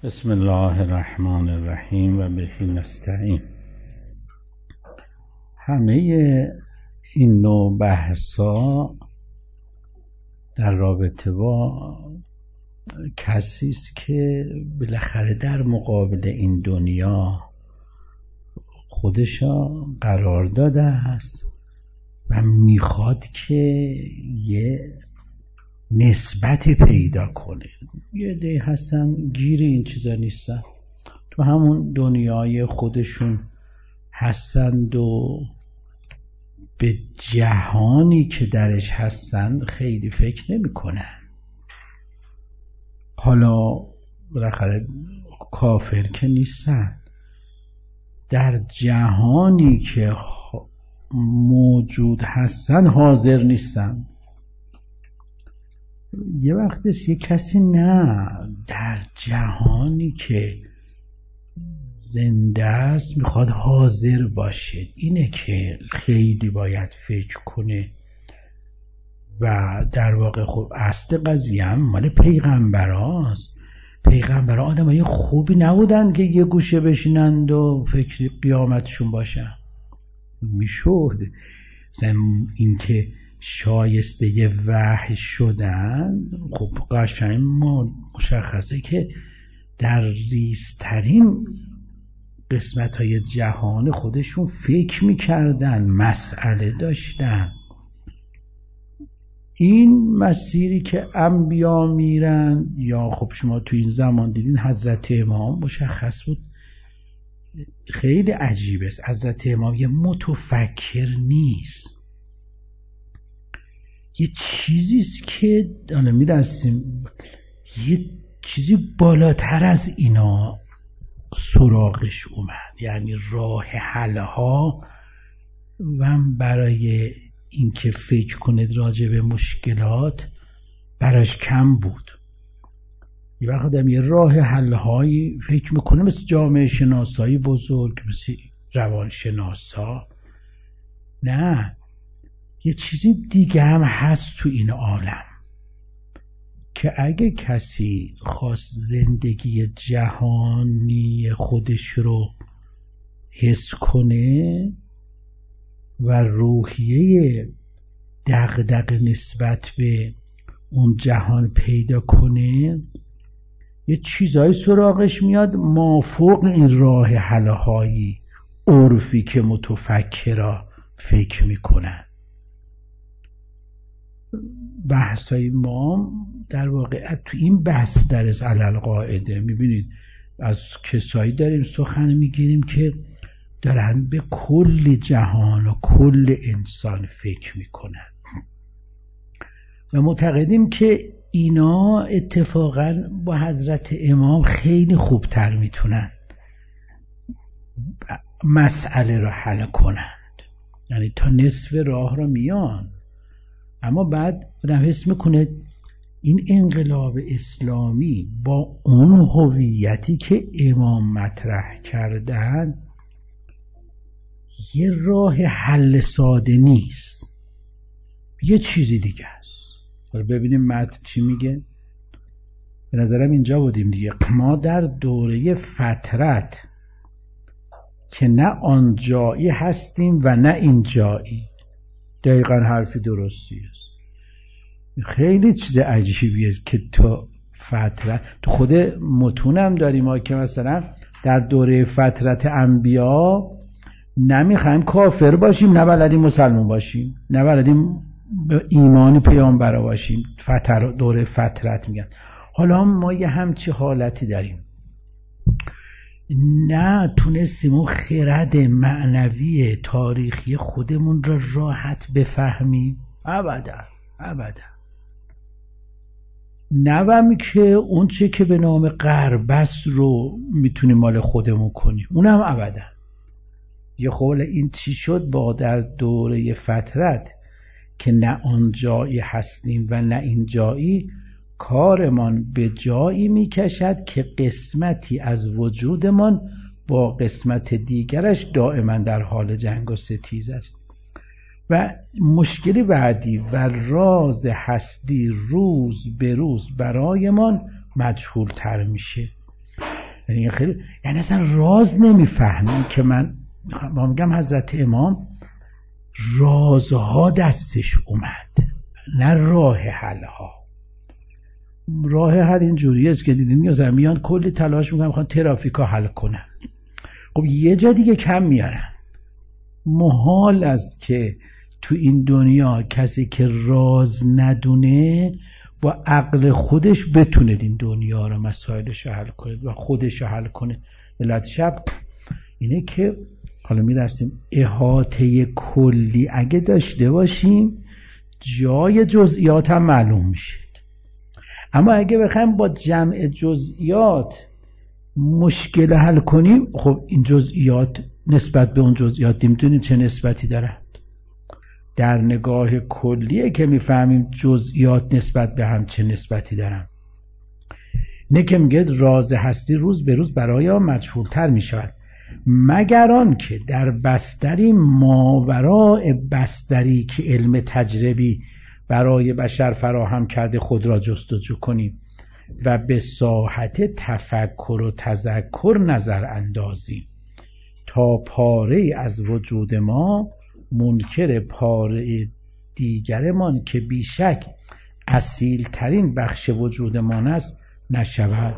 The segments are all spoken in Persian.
بسم الله الرحمن الرحیم و بهی نستعین. همه این نوع بحثا در رابطه با کسی است که بالاخره در مقابل این دنیا خودشا قرار داده است و میخواد که یه نسبتی پیدا کنه. یه عده‌ای هستن گیر این چیزا نیستن، تو همون دنیای خودشون هستند و به جهانی که درش هستن خیلی فکر نمی کنن. حالا بالاخره کافر که نیستن، در جهانی که موجود هستن حاضر نیستن. یه وقتش یه کسی نه در جهانی که زنده است میخواد حاضر باشه، اینه که خیلی باید فکر کنه. و در واقع خب اصل قضیه هم مال پیغمبراست. پیغمبرا آدمای خوبی نبودن که یه گوشه بشینند و فکر قیامتشون باشن. میشد این که شایسته یه وحی شدن، خب قشنگ مشخصه که در ریزترین قسمت های جهان خودشون فکر میکردن، مسئله داشتن. این مسیری که انبیا میرن، یا خب شما تو این زمان دیدین حضرت امام مشخص بود، خیلی عجیب است. حضرت امام یه متفکر نیست، یه چیزیست که الان می‌رسیم یه چیزی بالاتر از اینا سراغش اومد. یعنی راه حل‌ها و برای اینکه فکر کنه راجع به مشکلات براش کم بود. یه وقت آدم یه راه حل‌هایی فکر میکنه، مثل جامعه شناسایی بزرگ، مثل روانشناسا. نه، یه چیزی دیگه هم هست تو این عالم که اگه کسی خواست زندگی جهانی خودش رو حس کنه و روحیه دغدغه نسبت به اون جهان پیدا کنه، یه چیزایی سراغش میاد مافوق این راه حل‌های عرفی که متفکرها فکر میکنن. بحثای ما در واقع تو این بحث درست علل قاعده. میبینید از کسایی داریم سخن میگیریم که دارن به کل جهان و کل انسان فکر میکنن و معتقدیم که اینا اتفاقا با حضرت امام خیلی خوبتر میتونن مسئله رو حل کنند. یعنی تا نصف راه رو میان، اما بعد آدم حس میکنه این انقلاب اسلامی با اون هویتی که امام مطرح کردن یه راه حل ساده نیست، یه چیزی دیگه است. حالا ببینیم متن چی میگه. به نظرم اینجا بودیم دیگه. ما در دوره فترت که نه آن جایی هستیم و نه این جایی. دقیقا حرفی درستی است. خیلی چیز عجیبی است که تو فترت، تو خود متونم داریم ما که مثلا در دوره فترت انبیا نمیخوایم کافر باشیم، نه بلدیم مسلمان باشیم، نه بلدیم ایمان پیامبر باشیم. دوره فترت میگن. حالا ما یه همچی حالتی داریم، نه تونستیم اون خرد معنوی تاریخی خودمون را راحت بفهمیم. ابدا ابدا. نوام که اون چه که به نام غرب است رو میتونیم مال خودمون کنیم، اونم ابدا. یه خوله این چی شد با در دوره فترت که نه آن جایی هستیم و نه این جایی، کارمان به جایی میکشد که قسمتی از وجودمان با قسمت دیگرش دائما در حال جنگ و ستیز است. و مشکل بعدی و راز هستی روز به روز برایمان مجهول تر میشه. یعنی اصلا راز نمیفهمی که من میگم حضرت امام رازها دستش اومد، نه راه حل ها. راه حل این جوری است که دیدین یا زمیان کلی تلاش میکنن میخوان ترافیکا حل کنن، خب یه جا دیگه کم میارن. محال است که تو این دنیا کسی که راز ندونه با عقل خودش بتونه این دنیا رو مسائلش حل کنه و خودش حل کنه. علت شب اینه که حالا میرسیم احاطه کلی اگه داشته باشیم جای جزئیات هم معلوم میشه، اما اگه بخوایم با جمع جزئیات مشکل حل کنیم، خب این جزئیات نسبت به اون جزئیات نمیدونیم چه نسبتی دارن. در نگاه کلیه که میفهمیم جزئیات نسبت به هم چه نسبتی دارن. نه که میگه راز هستی روز به روز برای ما مجهول‌تر میشود، مگر آن که در بستری ماوراء بستری که علم تجربی برای بشر فراهم کرده خود را جستجو کنیم و به ساحت تفکر و تذکر نظر اندازیم تا پاره از وجود ما منکر پاره دیگرمان که بیشک اصیل ترین بخش وجودمان است نشود.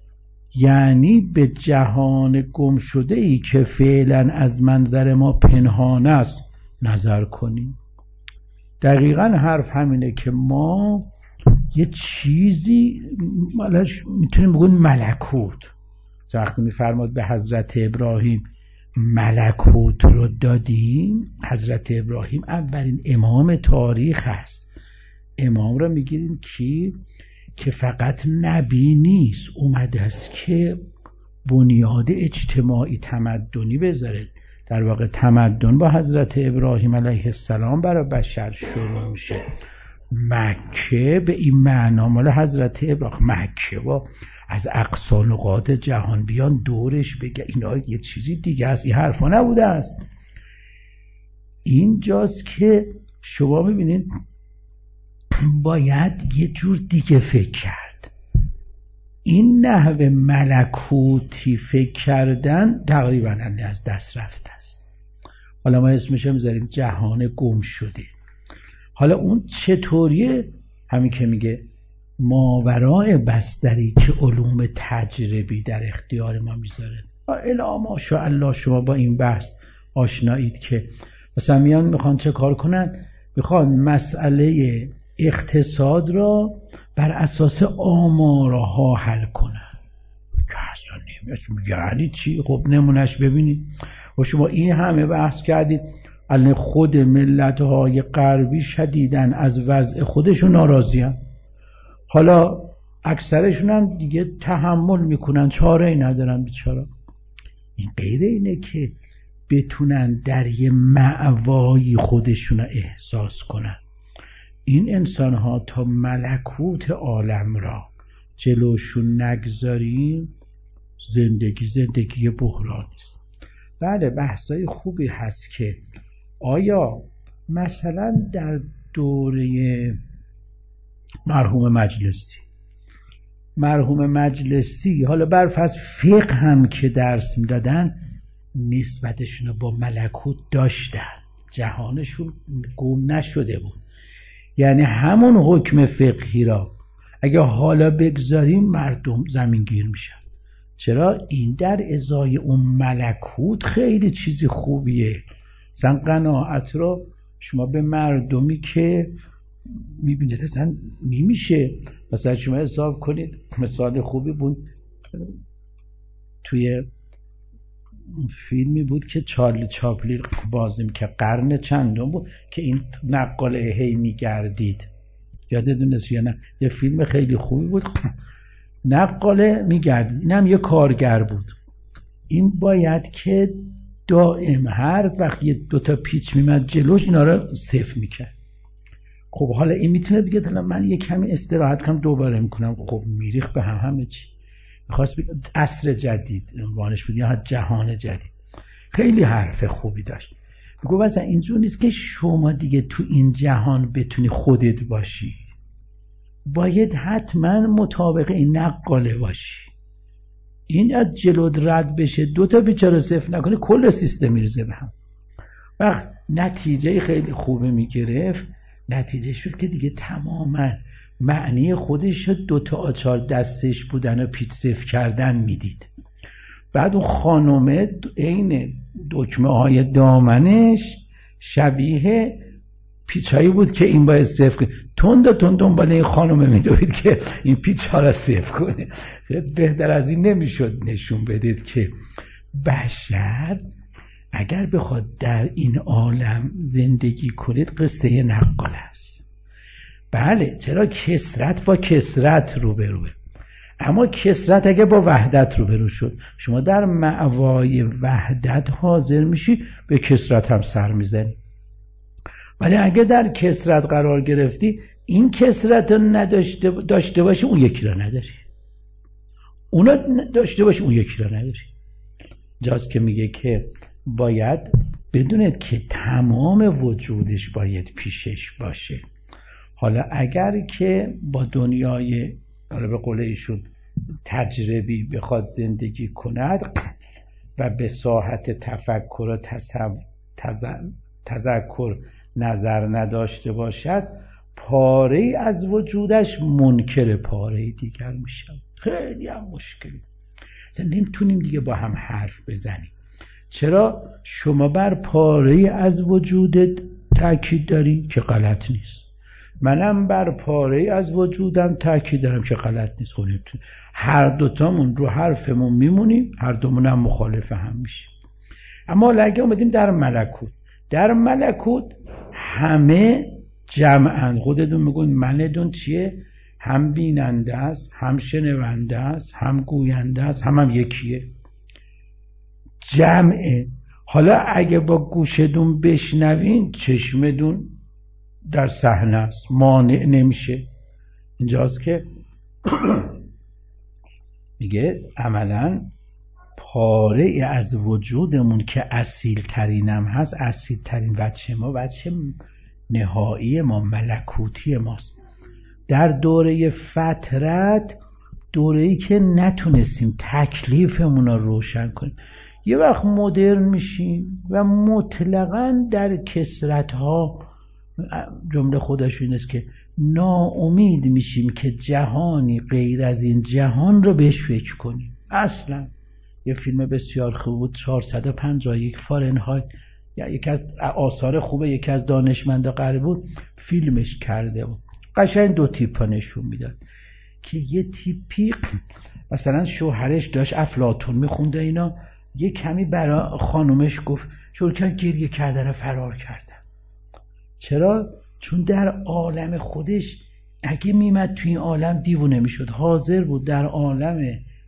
یعنی به جهان گم شده ای که فعلا از منظر ما پنهان است نظر کنیم. دقیقا حرف همینه که ما یه چیزی میتونیم بگون ملکوت، وقتی میفرماد به حضرت ابراهیم ملکوت رو دادیم، حضرت ابراهیم اولین امام تاریخ هست. امام رو میگیریم که فقط نبی نیست، اومده است که بنیاد اجتماعی تمدنی بذاره. در واقع تمدن با حضرت ابراهیم علیه السلام برای بشر شروع میشه. مکه به این معنا مال حضرت ابراهیم، مکه با از اقصی نقاط جهان بیان دورش بگه اینا یه چیزی دیگه است، این حرفا نبوده است. اینجاست که شما ببینید باید یه جور دیگه فکر کرد. این نحوه ملکوتی فکر کردن تقریبا از دست رفته است. حالا ما اسمش رو میذاریم جهان گم شده. حالا اون چطوریه؟ همین که میگه ماورای بستری که علوم تجربی در اختیار ما میذاره. الا ماشاءالله شما با این بحث آشنایید که مثلا میخوان چه کار کنن؟ میخوان مسئله اقتصاد را بر اساس آمارها حل کنن. که اصلا نمیشه. یعنی چی؟ خب نمونش ببینید. و شما این همه بحث کردید الان خود ملت‌های غربی شدیداً از وضع خودشون ناراضی‌اند. حالا اکثرشون هم دیگه تحمل میکنن، چاره‌ای ندارن بیچاره. این غیر اینه که بتونن در یه مأوای خودشون احساس کنن. این انسان‌ها تا ملکوت عالم را جلوشون نگذاریم زندگی بحرانی است. بله بحثای خوبی هست که آیا مثلا در دوره مرحوم مجلسی حالا برفرض فقه هم که درس میدادن نسبتشون رو با ملکوت داشتن، جهانشون گم نشده بود. یعنی همون حکم فقهی را اگه حالا بگذاریم مردم زمین گیر میشن. چرا؟ این در ازای اون ملکوت خیلی چیزی خوبیه. مثلا قناعت رو شما به مردمی که میبینید اصلا نمیشه. مثلا شما حساب کنید، مثال خوبی بود توی فیلمی بود که چارلی چاپلین بازی که قرن چندم بود که این نقاله هی میگردید، یادتون هست یا نه؟ یه فیلم خیلی خوبی بود، نقاله میگردید، این هم یه کارگر بود. این باید که دائم هر وقت یه دوتا پیچ میمد جلوش اینا رو صفر میکرد. خب حالا این میتونه بگه حالا من یه کمی استراحت کنم دوباره میکنم. خب میریخ به همه چی. میخواست بگه عصر جدید عنوانش بود یا جهان جدید. خیلی حرف خوبی داشت. میگه مثلا اینجور نیست که شما دیگه تو این جهان بتونی خودت باشی، باید حتما مطابق این نقاله باشی. این از جلو رد بشه، 2 تا بیچاره صفر نکنه، کل سیستم میرزه به هم. وقت نتیجه خیلی خوبه میگرفت، نتیجه شد که دیگه تماما معنی خودش 2 تا آچار دستش بودن و پیچ صفر کردن میدید. بعد اون خانومه عین دکمه های دامنش شبیه پیچایی بود که این باید صفر کنه، تند دنبال این خانومه میدوید که این پیچ ها را صفر کنه. بهتر از این نمیشد نشون بدید که بشر اگر بخواد در این عالم زندگی کنید قصه نقال است. بله، چرا کثرت با کثرت روبروه، اما کثرت اگه با وحدت روبرو شد، شما در مأوای وحدت حاضر میشی، به کثرت هم سر میزنی. ولی اگه در کثرت قرار گرفتی، این کثرت رو داشته باشی، اون یکی رو نداری، اونا داشته باشی، اون یکی رو نداری. جاست که میگه که باید بدونید که تمام وجودش باید پیشش باشه. حالا اگر که با دنیای، حالا به قول ایشون تجربی بخواد زندگی کند و به ساحت تفکر و تذکر نظر نداشته باشد، پاره از وجودش منکر پاره دیگر میشه. خیلی هم مشکلی، اصلا نمیتونیم دیگه با هم حرف بزنیم. چرا؟ شما بر پاره از وجودت تأکید داری که غلط نیست، منم بر پاره از وجودم تأکید دارم که غلط نیست. خب هر دوتامون رو حرفمون میمونیم، هر دومون هم مخالف هم میشیم. اما اگه اومدیم در ملکوت همه جمعن، خودتون میگون منتون چیه؟ هم بیننده است، هم شنونده است، هم گوینده است، هم یکیه، جمعه. حالا اگه با گوشتون بشنوین، چشمتون در صحنه است، مانع نمیشه. اینجاست که میگه عملا پاره از وجودمون که اصیل ترینم هست، اصیل ترین وجه ما، وجه نهایی ما، ملکوتی ماست. در دوره فترت، دوره‌ای که نتونستیم تکلیفمون رو روشن کنیم، یه وقت مدرن میشیم و مطلقاً در کثرت‌ها، جمله خودش این است که ناامید میشیم که جهانی غیر از این جهان رو بهش فکر کنیم. اصلا یه فیلم بسیار خوب بود، 451 فارنهایت، یکی از آثار خوبه، یکی از دانشمندا غربی بود فیلمش کرده بود. قشنگ 2 تیپا نشون میداد که یه تیپی مثلا شوهرش داشت افلاطون میخونده، اینا یه کمی برای خانومش گفت، شروع کرد گریه کردن، فرار کردن. چرا؟ چون در عالم خودش اگه میمد توی این عالم دیوونه میشد، حاضر بود در عالم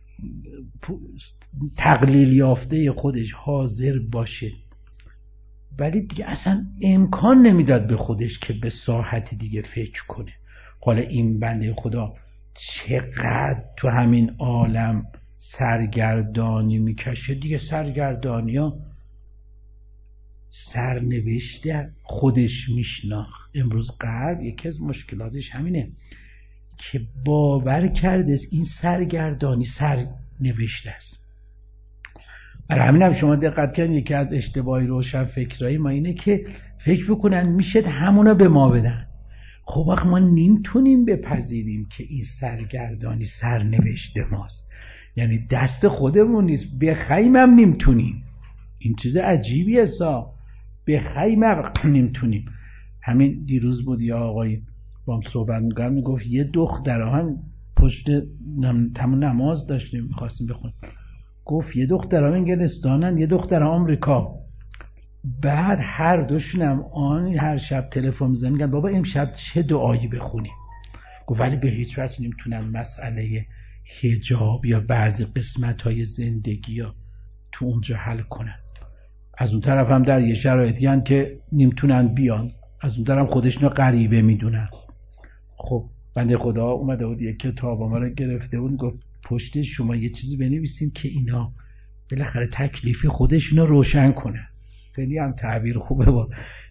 تقلیل یافته خودش حاضر باشه، ولی دیگه اصلا امکان نمیداد به خودش که به ساحت دیگه فکر کنه. حالا این بنده خدا چقدر تو همین عالم سرگردانی میکشه دیگه. سرگردانی ها سرنوشته خودش میشناخت. امروز غرب یکی از مشکلاتش همینه که باور کرده این سرگردانی سرنوشته است. برای همین هم شما دقت کنید یکی از اشتباهی روشن فکرایی ما اینه که فکر بکنن میشه همونا به ما بدن. خب وقت ما نمیتونیم بپذیریم که این سرگردانی سرنوشت ماست، یعنی دست خودمون نیست، بخوایم هم نمیتونیم. این چیز عجیبیه بخوایم هم نمیتونیم. همین دیروز بود یا آقای با هم صحبت میگم، میگفت یه دختران پشت نماز داشتیم میخواستیم بخونیم، گفت یه دختران انگلستانن یه دختر آمریکا، بعد هر دوشونم هر شب تلفن میزنن میگن بابا امشب چه دعایی بخونیم. گفت ولی به هیچ وجه نمیتونن مسئله حجاب یا بعضی قسمت‌های زندگی یا تو اونجا حل کنن. از اون طرف هم در یه شرایطی هن که نمیتونن بیان، از اون طرف خودشونو غریبه میدونن. خب بنده خدا اومده بود یک کتاب ما رو گرفته بود، گفت پشت شما یه چیزی بنویسین که اینا بالاخره تکلیف خودشونو روشن کنن. خیلی هم تعبیر خوبه، با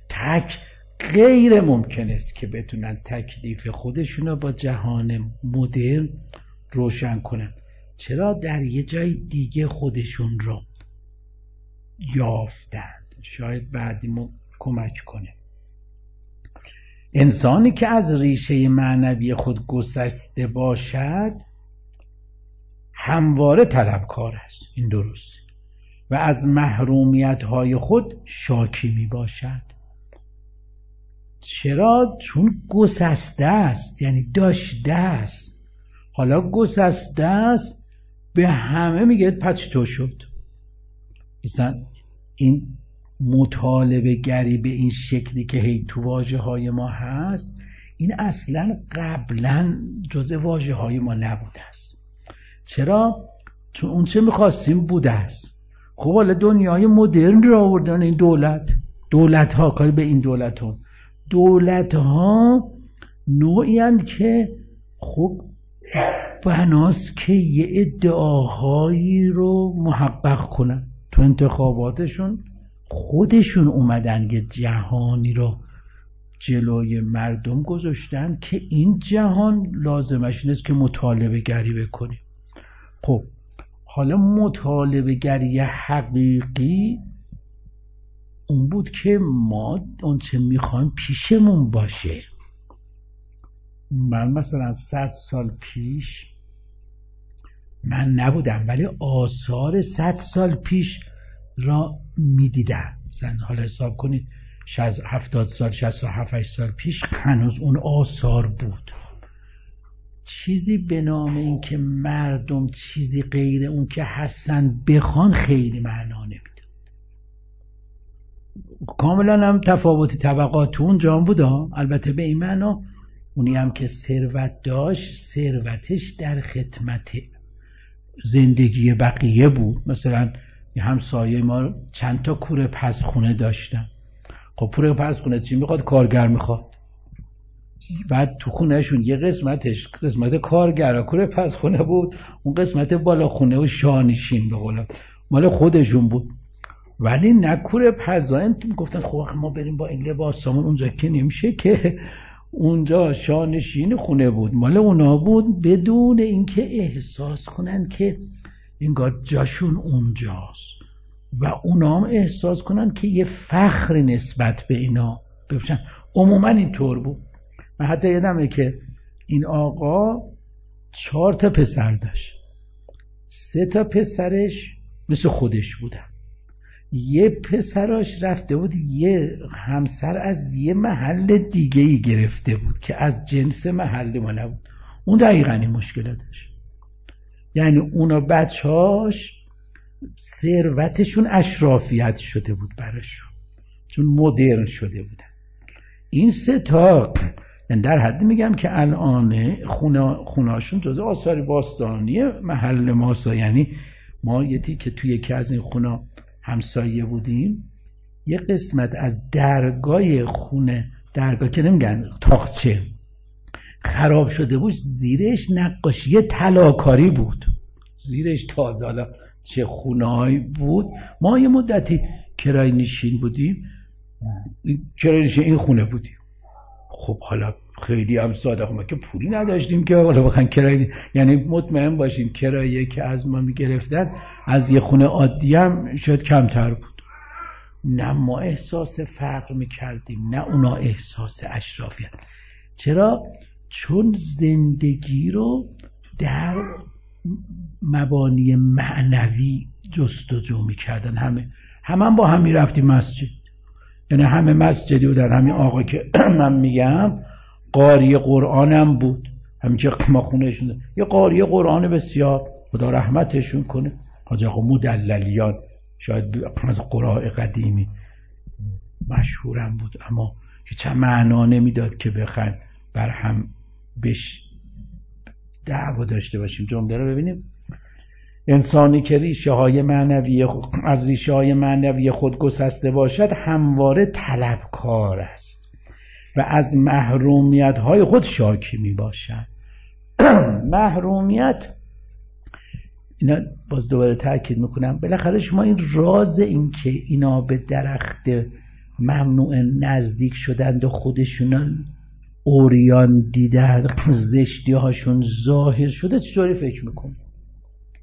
غیر ممکن است که بتونن تکلیف خودشونو با جهان مدرن روشن کنن. چرا در یه جای دیگه خودشون رو یافتند؟ شاید بعدی کمک کنه. انسانی که از ریشه معنوی خود گسسته باشد همواره طلبکار است، این درسته، و از محرومیت‌های خود شاکی می باشد. چرا؟ چون گسسته است، یعنی داشته است. حالا گسسته است، به همه میگه پس تو شد. مثلا این مطالبه گری به این شکلی که هی تو واژه های ما هست، این اصلا قبلا جزء واژه های ما نبوده است. چرا؟ چون اون چه میخواستیم بوده است. خب حالا دنیای مدرن را آوردن این دولت ها، کاری به این دولت ها نوعی هستند که خب بناست که یه ادعاهایی رو محقق کنن. تو انتخاباتشون خودشون اومدن که جهانی رو جلوی مردم گذاشتن که این جهان لازمش نیست که مطالبه گری بکنیم. خب حالا مطالبه گری حقیقی اون بود که ما اون چه میخوایم پیشمون باشه. من مثلا 100 سال پیش من نبودم، ولی آثار 100 سال پیش را میدیدم. مثلا حالا حساب کنید 70 سال 67 سال پیش هنوز اون آثار بود. چیزی به نام این که مردم چیزی غیر اون که هستن بخوان خیلی معنا نمیده. کاملا هم تفاوت طبقات اونجا بود، البته به این معنا اونی هم که ثروت داشت ثروتش در خدمت زندگی بقیه بود. مثلا همسایه ما چند تا کوره پسخونه داشتن. خب کوره پسخونه چی میخواد؟ کارگر میخواد. بعد تو خونهشون یه قسمتش قسمت کارگرا کوره پسخونه بود، اون قسمت بالا خونه و شانشین به قول مال خودشون بود. ولی نه کوره پزاین گفتن خب ما بریم با این لباسامون اونجا که نمیشه که، اونجا شانشین خونه بود، مال اونا بود، بدون اینکه احساس کنن که انگار جاشون اونجاست و اونا هم احساس کنن که یه فخر نسبت به اینا بپوشن. عموما اینطور بود. من حتی یادمه که این آقا 4 تا پسر داشت، 3 تا پسرش مثل خودش بودن، یه پسراش رفته بود یه همسر از یه محل دیگه ای گرفته بود که از جنس محل ما نبود. اون دقیقا این مشکل داشت. یعنی اونا بچهاش ثروتشون اشرافیت شده بود براشون، چون مدرن شده بودن. این 3 تا یعنی در حد میگم که الان خونهاشون جزء آثار باستانی محل ماست. یعنی ما یتی که توی یکی از این خونه همسایه بودیم، یه قسمت از درگاه خونه، درگاه که نمیگن تاقچه، خراب شده بود، زیرش نقاشی طلاکاری بود، زیرش تازه. حالا چه خونه‌ای بود. ما یه مدتی کرای نشین بودیم، کرای نشین این خونه بودیم. خب حالا خیلی هم ساده، ما که پولی نداشتیم که حالا بخوایم کرایه، یعنی مطمئن باشیم کرایه که از ما میگرفتن از یه خونه عادی هم شاید کمتر بود. نه ما احساس فقر میکردیم، نه اونا احساس اشرافیت. چرا؟ چون زندگی رو در مبانی معنوی جستجو میکردن. همه با هم میرفتیم مسجد، یعنی همه مسجدی بودن. همین آقا که من میگم قاری قرآنم بود، همین که ما خونهشون یه قاری قرآن بسیار، خدا رحمتشون کنه، حاج آقا مدللیان، شاید از قراء قدیمی مشهورم بود، اما هیچ معنا نمیداد که بخوایم بر هم بش دعوا داشته باشیم. جمله رو ببینیم. انسانی که از ریشه های معنوی خود گسسته باشد همواره طلبکار است و از محرومیت های خود شاکی می باشد. محرومیت، اینا باز دوباره تاکید میکنم، بالاخره شما این راز این که اینا به درخت ممنوع نزدیک شدند و خودشون اوریان دیدن، زشتی هاشون ظاهر شده، چطوری فکر میکن؟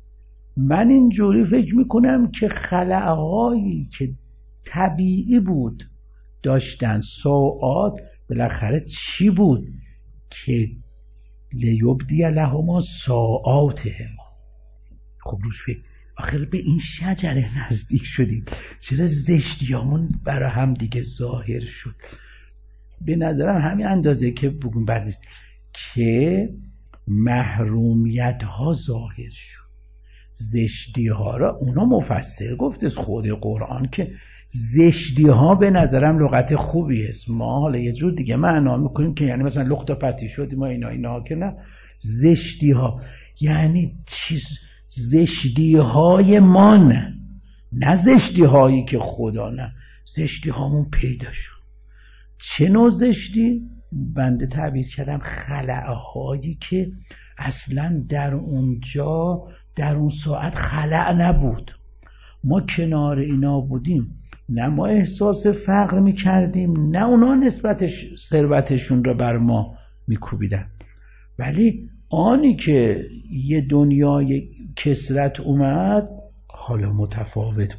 من اینجوری فکر میکنم که خلأهایی که طبیعی بود داشتن سوءات بالاخره چی بود که لیبدی لهما سوءاتهما. خب روش فکر آخر به این شجره نزدیک شدیم، چرا زشتیامون برای هم دیگه ظاهر شد. به نظرم همین اندازه که بگون بعد نیست که محرومیت ها ظاهر شد، زشتی ها را اونا مفسر گفت از خود قرآن که زشتی ها به نظرم لغت خوبی است. ما حالا یه جور دیگه معنا میکنیم که یعنی مثلا لخت و پتی شدیم ما اینا که نه، زشتی ها یعنی چیز زشتی های من، نه زشتی هایی که خدا، نه زشتی هامون پیدا شد. چه نوع زشتی؟ بنده تعبیر کردم خلأهایی که اصلا در اونجا در اون ساعت خلأ نبود. ما کنار اینا بودیم، نه ما احساس فقر میکردیم نه اونا نسبتش ثروتشون رو بر ما میکوبیدن، ولی آنی که یه دنیای کثرت اومد حالا متفاوت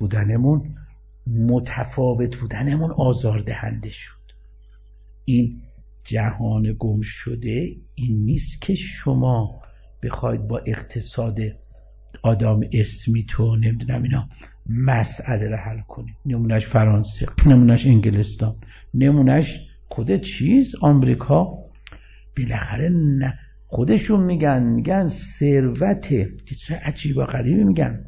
بودنمون آزاردهنده شد. این جهان گم شده این نیست که شما بخواید با اقتصاد آدم اسمیت و نمیدونم اینا مسئله رو حل کنید. نمونش فرانسه، نمونش انگلستان، نمونش خود چیز آمریکا. بالاخره نه خودشون میگن ثروت چه عجیب و غریبی میگن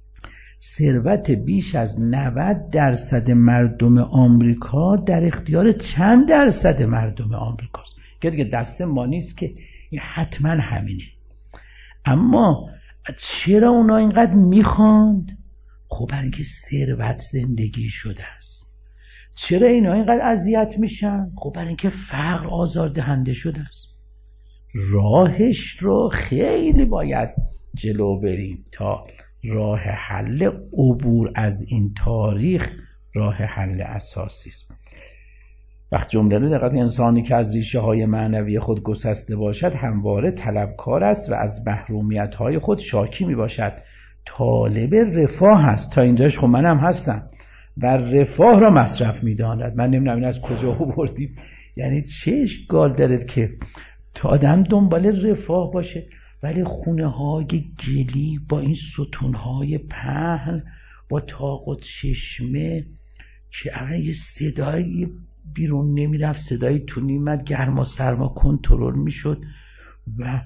ثروت بیش از 90% مردم آمریکا در اختیار چند درصد مردم آمریکاست که دیگه دست ما نیست که این حتما همینه. اما چرا اونا اینقدر میخواند؟ خب برای اینکه ثروت زندگی شده است. چرا اینا اینقدر اذیت میشن؟ خب برای اینکه فقر آزاردهنده شده است. راهش رو خیلی باید جلو بریم تا راه حل عبور از این تاریخ راه حل اساسی است. وقت جمله رو دقیقاً انسانی که از ریشه های معنوی خود گسسته باشد همواره طلبکار است و از محرومیت های خود شاکی می باشد. طالب رفاه است. تا اینجاش خب منم هستم و رفاه را مصرف می داند. من نمیدونم این از کجا آوردیم، یعنی چه اشکال دارد که تا آدم دنبال رفاه باشه ولی خونه های گلی با این ستون های پهن با تاق و چشمه که اگر یه صدایی بیرون نمی رفت صدایی تو نیمت گرما سرما کنترل می شد و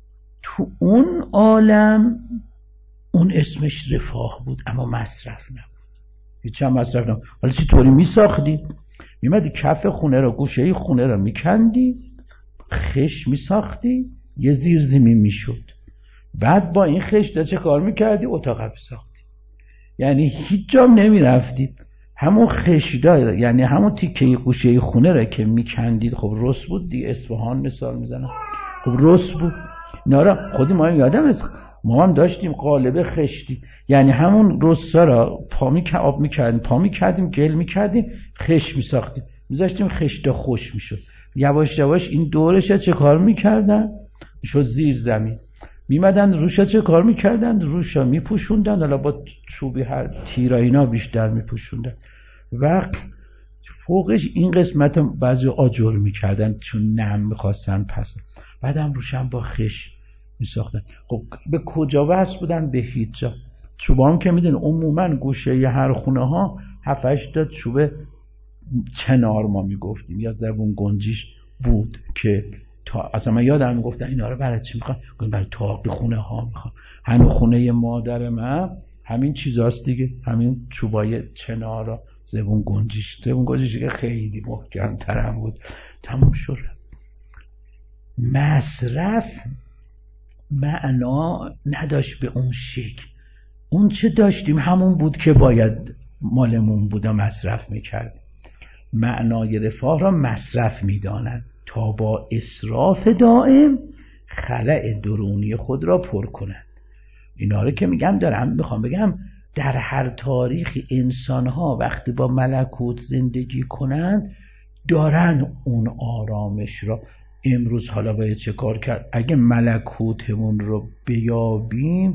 تو اون عالم اون اسمش رفاه بود اما مصرف نبود، هیچ هم مصرف نبود. حالا چطوری می ساختی؟ می مدی کف خونه را گوشه خونه را می کندی، خش می ساختی، یه زیر زمین می شد، بعد با این خش دا چه کار می کردی؟ اتاق می ساختی. یعنی هیچ جا نمی رفتی، همون خشدا یعنی همون تیکه گوشه خونه را که می کندید خب رس بود دی. اصفهان مثال می زنم، خب رس بود. نارا خودی ما یادم است ما هم داشتیم قالب خشتی، یعنی همون رسا را آب می کردیم، پا می کردیم، گل می کردیم، خش می ساختیم، می زاشتیم خشتا خوش می شد. یواش یواش این دورش چه کار می کردن؟ شد زیر زمین. می مدن روش چه کار می کردن؟ روش می پوشوندن، حالا با چوبی هر تیراینا بیشتر می پوشوندن و فوقش این قسمت بعضی آجر می کردن چون نم می خواستن پس بعدم روشم با خش می ساختن. خب به کجا وصل بودن؟ به هیچ جا. چوبا هم که می دن عموما گوشه ی هر خونه ها 7-8 تا چوب چنار ما می گفتیم یا زبون گنجیش بود که تا اصلا من یادم می گفتن اینا رو برای چی میخوان؟ برای تاقی خونه ها میخوان. همین خونه مادر من همین چیزاست دیگه، همین چوبای چنارا، زبون گنجیش که خیلی محکم ترم بود. تموم شد. مصرف معنا نداشت به اون شکل. اون چه داشتیم همون بود که باید مالمون بود و مصرف میکردیم. معنای رفاه را مصرف میدانند تا با اسراف دائم خلأ درونی خود را پر کنند. اینا رو که میخوام بگم در هر تاریخ انسان‌ها وقتی با ملکوت زندگی کنن دارن اون آرامش را. امروز حالا باید چه کار کرد؟ اگه ملکوتمون رو بیابیم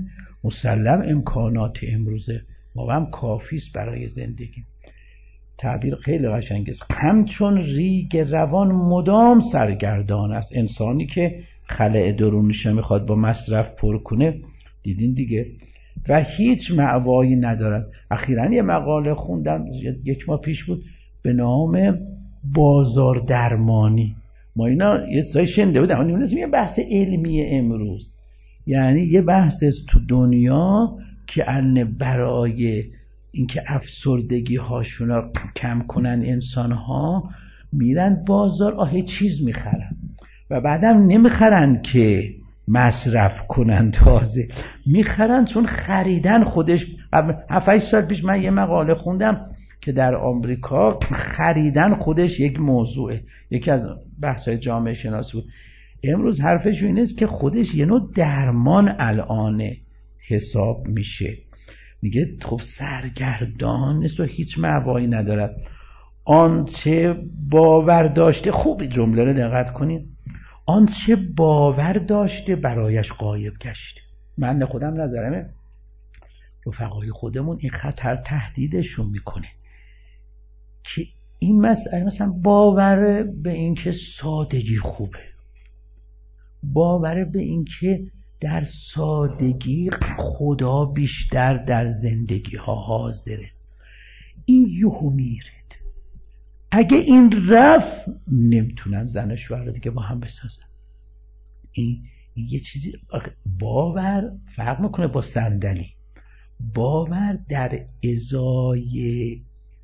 مسلم امکانات امروزه واقعا کافی است برای زندگی. تعبیر خیلی قشنگه است. همچون ریگ روان مدام سرگردان است. انسانی که خلأ درونش میخواد با مصرف پر کنه، دیدین دیگه، و هیچ مأوایی ندارد. اخیراً یه مقاله خوندم 1 ماه پیش بود به نام بازار درمانی. ما اینا یه چیزایی شنیده بودم، اون نمی‌دونم یه بحث علمی امروز، یعنی یه بحث تو دنیا که برای اینکه افسردگی هاشون رو کم کنن انسان ها میرن بازار چیز میخرن و بعدم نمیخرن که مصرف کنن، تازه میخرن چون خریدن خودش. 7-8 سال پیش من یه مقاله خوندم که در آمریکا خریدن خودش یک موضوعه، یکی از بحث‌های جامعه شناسی بود. امروز حرفش این است که خودش یه نوع درمان الان حساب میشه. میگه خب سرگردان نیست و هیچ مأوایی ندارد. آنچه باور داشته، خوبی جمله رو دقت کنید، آنچه باور داشته برایش غایب گشته. من خودم نظرمه رفقای خودمون این خطر تهدیدشون میکنه که این مسئله، مثلا باور به این که سادگی خوبه، باور به این که در سادگی خدا بیشتر در زندگی ها حاضره، این یهو میره. اگه این رفت نمیتونن زن و شوهر دیگه با هم بسازن. این یه چیزی، باور فرق میکنه با صندلی. باور در ازای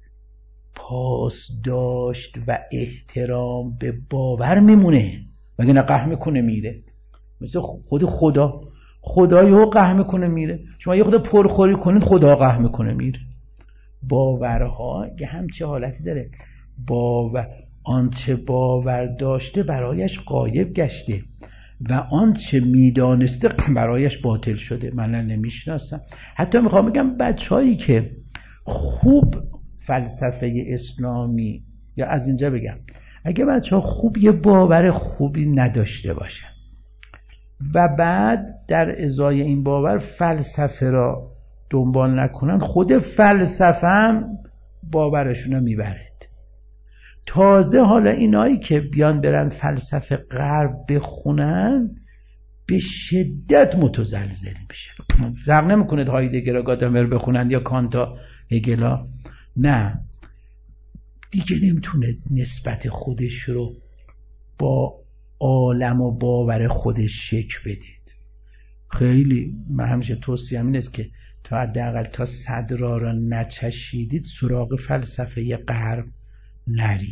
پاسداشت و احترام به باور میمونه، وگه نه قهر میکنه میره. مثل خود خدا یهو قهر میکنه میره. شما یه خود پرخوری کنید خدا قهر میکنه میره. باورها یه همچه حالتی داره. آنچه باور داشته برایش غایب گشته و آنچه میدانسته برایش باطل شده. من نمیشناسم. حتی میخوام بگم بچه‌هایی که خوب فلسفه اسلامی، یا از اینجا بگم اگه بچه‌ها خوب یه باور خوبی نداشته باشن و بعد در ازای این باور فلسفه را دنبال نکنن، خود فلسفه هم باورشون رو میبرد. تازه حالا اینایی که بیان برن فلسفه غرب بخونن به شدت متزلزل میشه. فرق نمیکنه هایدگر و گادامر بخونن یا کانتا هگلا، نه دیگه نمیتونه نسبت خودش رو با عالم و باور خودش شک بدید. خیلی من همیشه توصیه‌ام این است که تا حداقل تا صدرا را نچشیدید سراغ فلسفه غرب نرید.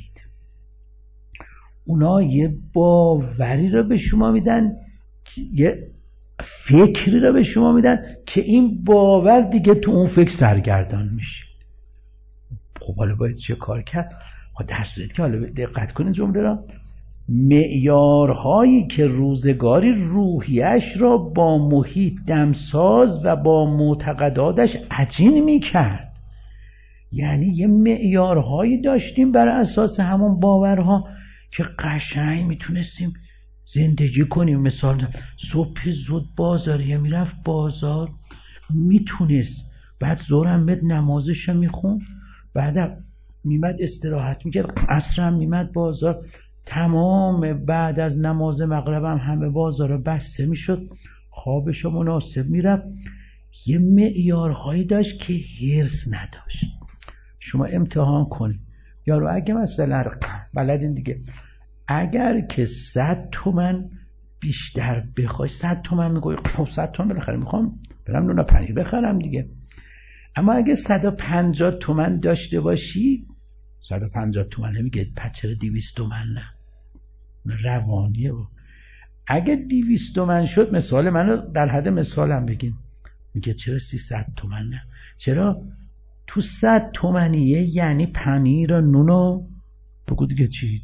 اونا یه باوری رو به شما میدن، یه فکری رو به شما میدن که این باور دیگه تو اون فکر سرگردان میشه. خب حالا باید چه کار کرد؟ در صورتی که حالا دقت کنید جمله را، معیارهایی که روزگاری روحیش را با محیط دمساز و با معتقداتش عجین میکرد. یعنی یه معیارهایی داشتیم بر اساس همون باورها که قشنگ میتونستیم زندگی کنیم. مثال صبح زود بازاریه میرفت بازار، میتونست بعد ظهرم بد نمازش میخون، بعد میمد استراحت میکرد، عصرم میمد بازار، تمام بعد از نماز مغربم همه بازار بسته میشد، خوابش مناسب میرفت. یه معیارهایی داشت که حرص نداشت. شما امتحان کنید یارو، اگه مثلا بلدین دیگه، اگر که 100 تومن بیشتر بخوای، 100 تومن میگوی خب 100 تومن بالاخره میخوام برم نون پنیر بخرم دیگه. اما اگه 150 تومن داشته باشی، 150 تومن نمیگه چرا 200 تومن نه، روانیه. اگه 200 تومن شد، مثال منو در حد مثالم بگین، میگه چرا 300 تومن نه؟ چرا تو 100 تومنیه یعنی پنیر و نونو بگو دیگه چی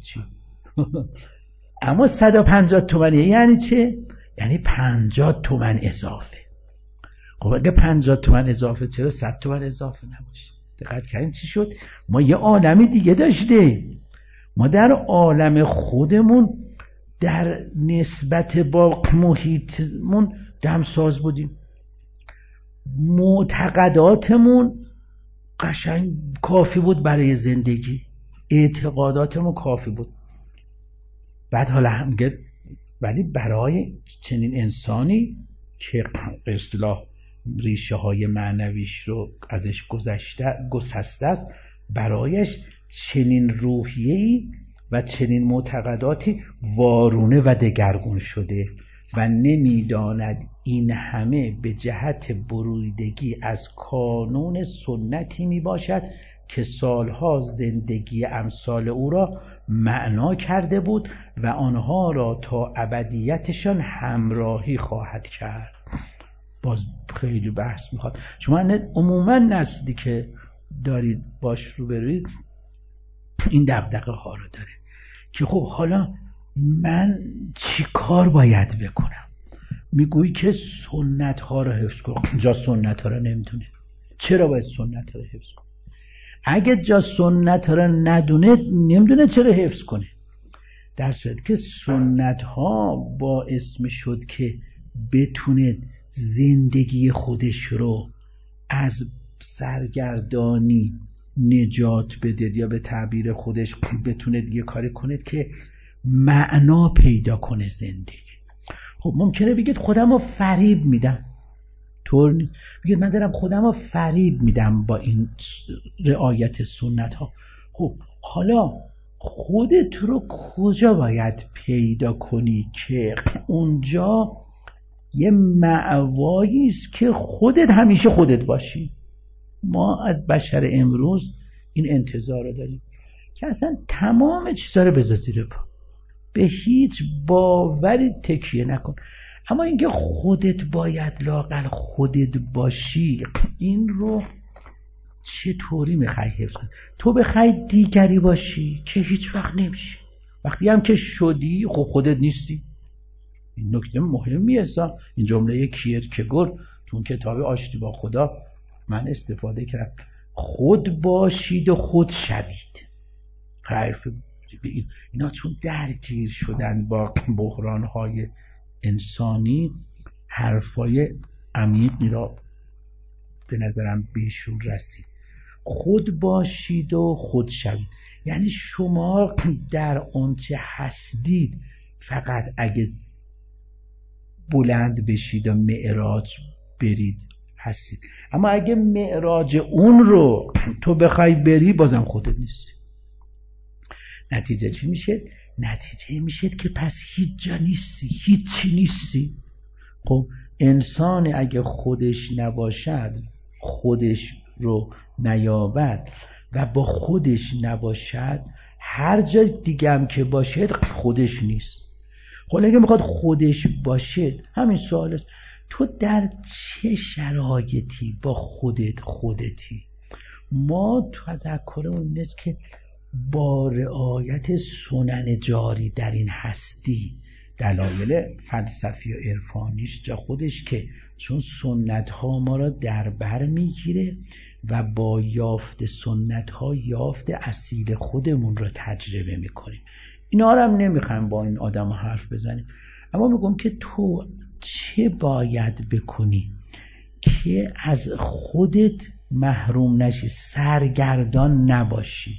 اما 150 تومنیه یعنی چه؟ یعنی 50 تومن اضافه. خب اگه 50 تومن اضافه، چرا 100 تومن اضافه نباشه؟ دقت کردین چی شد؟ ما یه عالمی دیگه داشته. ما در عالم خودمون در نسبت با محیطمون دمساز بودیم. معتقداتمون قشنگ کافی بود برای زندگی، اعتقاداتمون کافی بود. بعد حالا هم گفت ولی برای چنین انسانی که به اصطلاح ریشه های معنویش رو ازش گسسته است، برایش چنین روحیه‌ای و چنین معتقداتی وارونه و دگرگون شده و نمیداند این همه به جهت بریدگی از کانون سنتی می باشد که سالها زندگی امثال او را معنا کرده بود و آنها را تا ابدیتشان همراهی خواهد کرد. باز خیلی بحث میخواد. شما عموما نسلی که دارید باش روبروید این دغدغه ها رو داره که خب حالا من چی کار باید بکنم؟ میگویی که سنت ها رو حفظ کن. جا سنت ها رو نمیدونه، چرا باید سنت ها رو حفظ کن؟ اگه جا سنت ها رو ندونه نمیدونه چرا حفظ کنه. در صورتی که سنت ها باعث میشد که بتونه زندگی خودش رو از سرگردانی نجات بده یا به تعبیر خودش بتونه یه کاری کنه که معنا پیدا کنه زندگی. خب ممکنه بگید خودم رو فریب میدم، طور بگید من دارم خودم رو فریب میدم با این رعایت سنت ها. خب حالا خودت رو کجا باید پیدا کنی که اونجا یه مأوایی است که خودت همیشه خودت باشی؟ ما از بشر امروز این انتظار رو داریم که اصلا تمام چیزا رو بذار زیر پا، به هیچ باوری تکیه نکن. اما اینکه خودت باید لااقل خودت باشی، این رو چطوری میخوای حفظ کنی؟ تو بخوای دیگری باشی که هیچ وقت نمیشی. وقتی هم که شدی خب خودت نیستی. این نکته مهمی است. این جمله کیرکگور تو کتاب آشتی با خدا من استفاده کردم. خود باشید و خود شوید. حرف اینا چون درگیر شدن با بحران‌های انسانی، حرفای عمیقی را به نظرم بهشون رسید. خود باشید و خود شوید یعنی شما در آنچه هستید فقط اگه بلند بشید و معراج برید هستید، اما اگه معراج اون رو تو بخوای بری بازم خودت نیستی. نتیجه چی میشه؟ نتیجه میشه که پس هیچ جا نیستی، هیچی نیستی. خب انسان اگه خودش نباشد، خودش رو نیابد و با خودش نباشد، هر جا دیگه هم که باشد خودش نیست. خب اگه میخواد خودش باشد، همین سوال است تو در چه شرایطی با خودتی؟ ما تذکرمون نیست که با رعایت سنن جاری در این هستی، دلایل فلسفی و عرفانیش جا خودش که چون سنت ها ما را در بر میگیره و با یافت سنت ها یافت اصیل خودمون رو تجربه میکنیم. اینا رو هم نمیخوایم با این آدم حرف بزنیم، اما میگم که تو چه باید بکنی که از خودت محروم نشی، سرگردان نباشی.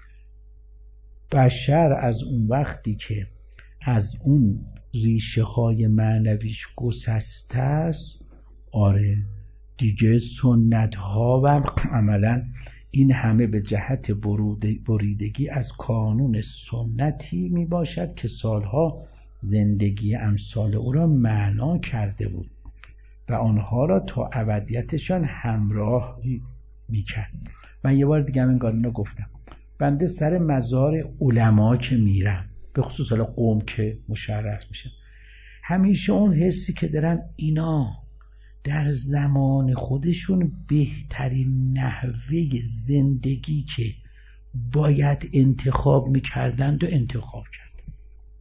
بشر از اون وقتی که از اون ریشه های معنویش گسسته است، آره دیگه سنت ها و عملا این همه به جهت بریدگی از کانون سنتی می باشد که سالها زندگی امثال او را معنا کرده بود و آنها را تا ابدیتشان همراه می کرد. من یه بار دیگه هم اینو گفتم، بنده سر مزار علما که میرم، به خصوص حالا قوم که مشرف میشه، همیشه اون حسی که دارن اینا در زمان خودشون بهترین نحوه زندگی که باید انتخاب میکردند و انتخاب کردند.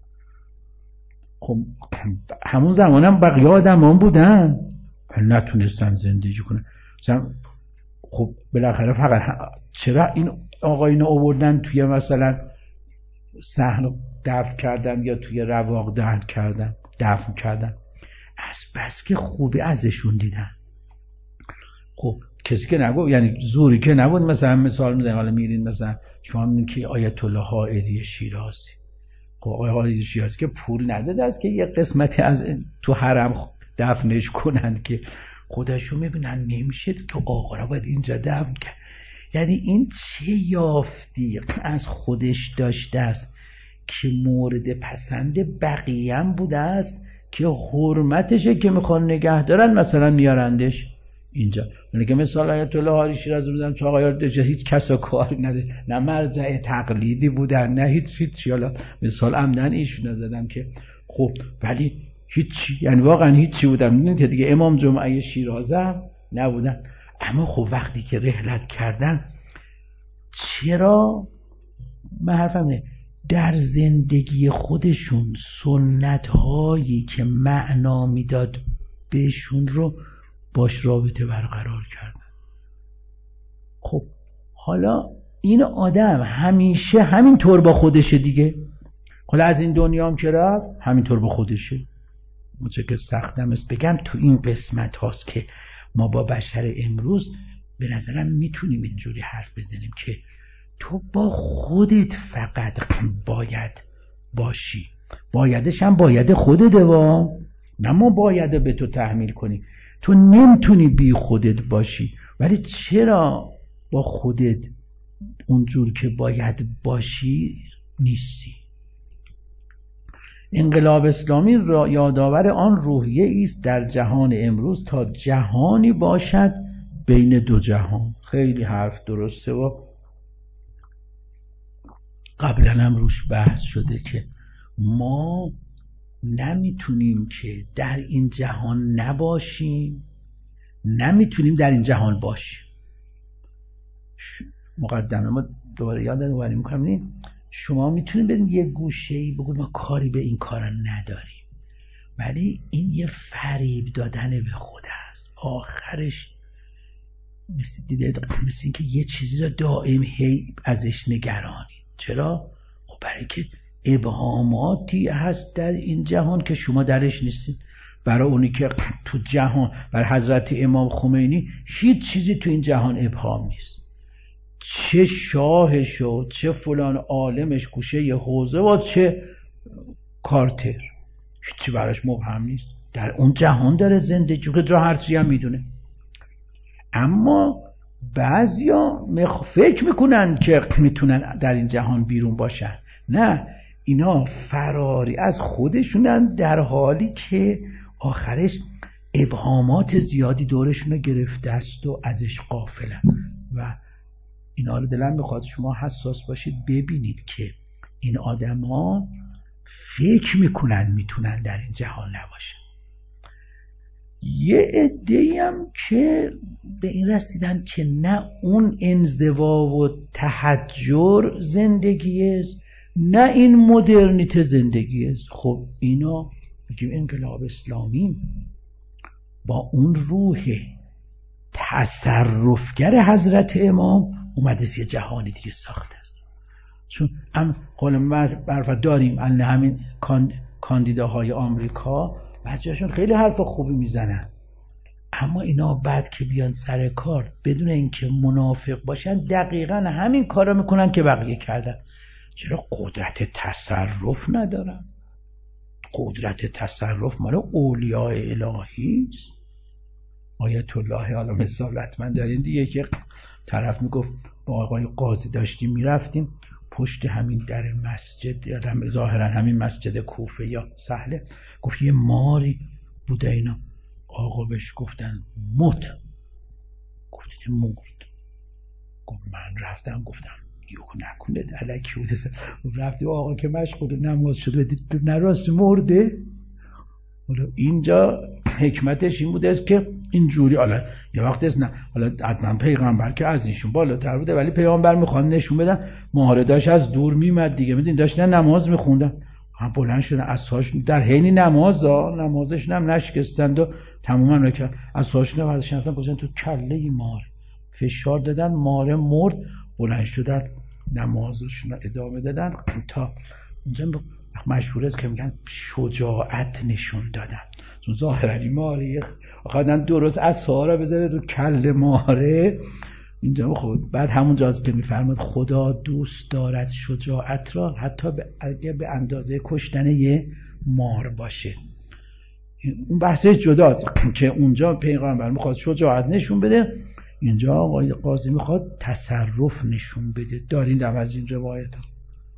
خب همون زمان هم بقیه آدمان بودن نتونستن زندگی کنن. خب بالاخره فقط چرا این آقایون آوردن توی مثلا صحن دفن کردن یا توی رواق دفن کردن؟ از بس که خوبی ازشون دیدن. خب کسی که نگو، یعنی زوری که نبود. مثلا مثال میزنیم، حالا میرین مثلا شما میگین که آیت الله حائری شیرازی، خب آقای حائری شیرازی که پول نداده است که یه قسمتی از تو حرم دفنش کنند که خودشو میبینن نمیشه که آقا را باید اینجا دفن کرد. یعنی این چه یافتی از خودش داشته است که مورد پسند بقیه هم بوده است که حرمتشه که میخوان نگه دارن، مثلا میارندش اینجا. یعنی که مثال آیت الله حائری شیرازی بودن، تو آقایان داشته هیچ کس و کاری نده، نه مرجع تقلیدی بودن نه هیچ. حالا مثال عمدن ایشون نزدم که خب ولی هیچ، یعنی واقعا هیچی بودن. میدونید دیگه امام جمعه شیرازه هم نبودن. اما خب وقتی که رحلت کردن، چرا من حرفم اینه، در زندگی خودشون سنت هایی که معنا میداد بهشون رو باش رابطه برقرار کردن. خب حالا این آدم همیشه همینطور با خودشه دیگه. حالا از این دنیا هم که رفت همینطور با خودشه. چه که سختم است بگم تو این قسمت هاست که ما با بشر امروز به نظرم میتونیم اینجوری حرف بزنیم که تو با خودت فقط باید باشی. بایدش هم باید خودت با، نه ما باید به تو تحمیل کنی. تو نمیتونی بی خودت باشی، ولی چرا با خودت اونجور که باید باشی نیستی؟ انقلاب اسلامی را یادآور آن روحیه است در جهان امروز تا جهانی باشد بین دو جهان. خیلی حرف درسته و قبلا هم روش بحث شده که ما نمیتونیم که در این جهان نباشیم، نمیتونیم در این جهان باشیم. مقدمه ما دوباره یادآوری میکنم، شما میتونید برید یه گوشه‌ای بگید ما کاری به این کارا نداریم، ولی این یه فریب دادن به خود است. آخرش مثل اینکه یه چیزی رو دائم هی ازش نگرانید. چرا؟ خب برای که ابهاماتی هست در این جهان که شما درش نیستید. برای اونی که تو جهان، برای حضرت امام خمینی هیچ چیزی تو این جهان ابهام نیست. چه شاهش و چه فلان عالمش گوشه یه حوزه و چه کارتر، هیچی براش مبهم نیست. در اون جهان داره زندگی که هر چیزی هم میدونه. اما بعضیا فکر میکنن که میتونن در این جهان بیرون باشن. نه، اینا فراری از خودشونن، در حالی که آخرش ابهامات زیادی دورشون رو گرفته است و ازش غافلن. و اینا رو دلم میخواد شما حساس باشید، ببینید که این آدم ها فکر میکنن میتونن در این جهان نباشن. یه عده‌ای هم که به این رسیدن که نه اون انزوا و تحجر زندگیه، نه این مدرنیته زندگیه. خب اینا بگیم انقلاب اسلامی با اون روح تصرفگر حضرت امام اومده یه جهانی دیگه ساخته است. چون قول معرفت داریم همین کاندیداهای آمریکا بعضیاشون خیلی حرف خوبی میزنن، اما اینا بعد که بیان سر کار بدون اینکه منافق باشن دقیقا همین کارا میکنن که بقیه کردن. چرا؟ قدرت تصرف ندارن. قدرت تصرف مال اولیاء الهی است. آیت الله حالا مثال حتما دارین دیگه که طرف میگفت با آقای قاضی داشتیم میرفتیم پشت همین در مسجد، یادم ظاهرا همین مسجد کوفه یا سهله، گفت یه ماری بوده، اینا آقا بهش گفتن موت، گفت مرد. گفت من رفتم گفتم یوک نکنه الکی بوده. رفتی آقا که مشغول نماز شده نراست مرده. حالا اینجا حکمتش این بوده است که اینجوری، حالا یه وقت است نه، حالا حتما پیغمبر که از ایشون بالاتر بوده، ولی پیغمبر میخوان نشون بدن ماهره داشت از دور میمد دیگه، میدین داشتن نماز میخوندن، هم بلند شدن اساش در حین نمازشون هم نشکستند و تماما رکن اساشون ورزش رفتن بزن تو کله مار، فشار دادن، ماره مرد، بلند شدن نمازشون ادامه دادن تا اونجا مشهور است که میگن شجاعت نشون دادن. چون ظاهرا این ماره آخدن درست از سارا بذاره رو کل ماره اینجا. خب بعد همون جاست که میفرماد خدا دوست دارد شجاعت را حتی اگه به اندازه کشتن یه مار باشه. اون بحثش جداست که اونجا پیغمبر میخواد شجاعت نشون بده، اینجا آقای قاضی میخواد تصرف نشون بده. دارین در از این روایت ها.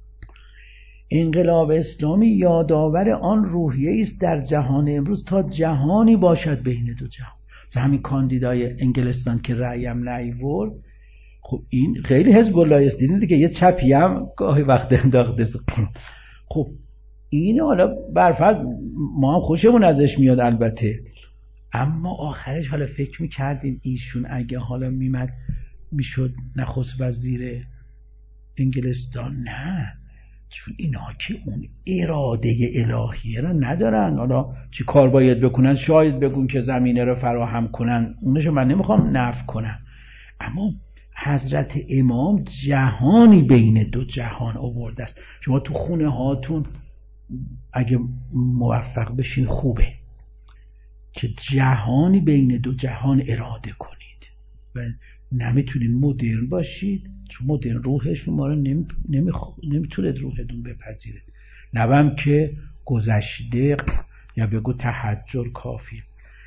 انقلاب اسلامی یادآور آن روحیه است در جهان امروز تا جهانی باشد بین دو جهان. همین کاندیدای انگلستان که رأیم نیورد، خب این خیلی حزب الله است، دیدید که یه چپی هم گاهی وقت انداخته. خب این حالا برفرض ما هم خوشمون ازش میاد البته، اما آخرش حالا فکر میکردیم ایشون اگه حالا میشد نخست وزیر انگلستان؟ نه، چون اینا که اون اراده الهیه رو ندارن. حالا چی کار باید بکنن؟ شاید بگون که زمینه رو فراهم کنن، اونشو من نمیخوام نفی کنم، اما حضرت امام جهانی بین دو جهان آورده است. شما تو خونه هاتون اگه موفق بشین خوبه که جهانی بین دو جهان اراده کنید و نمیتونید مدرن باشید، چون مدرن روح شما رو نمیتونید روحتون بپذیره. نبم که گذشته یا بگو تحجر کافی.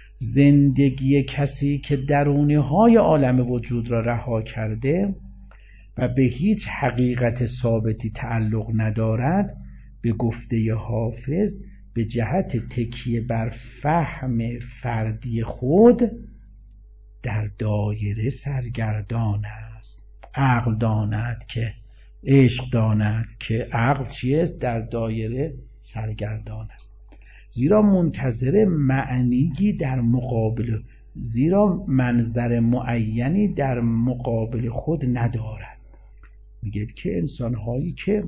زندگی کسی که درونی های عالم وجود را رها کرده و به هیچ حقیقت ثابتی تعلق ندارد، به گفته حافظ به جهت تکیه بر فهم فردی خود در دایره سرگردان است. عقل داند که عشق داند که عقل چیست؟ در دایره سرگردان است. زیرا منتظر معنی در مقابل، زیرا منظر معینی در مقابل خود ندارد. میگه که انسان‌هایی که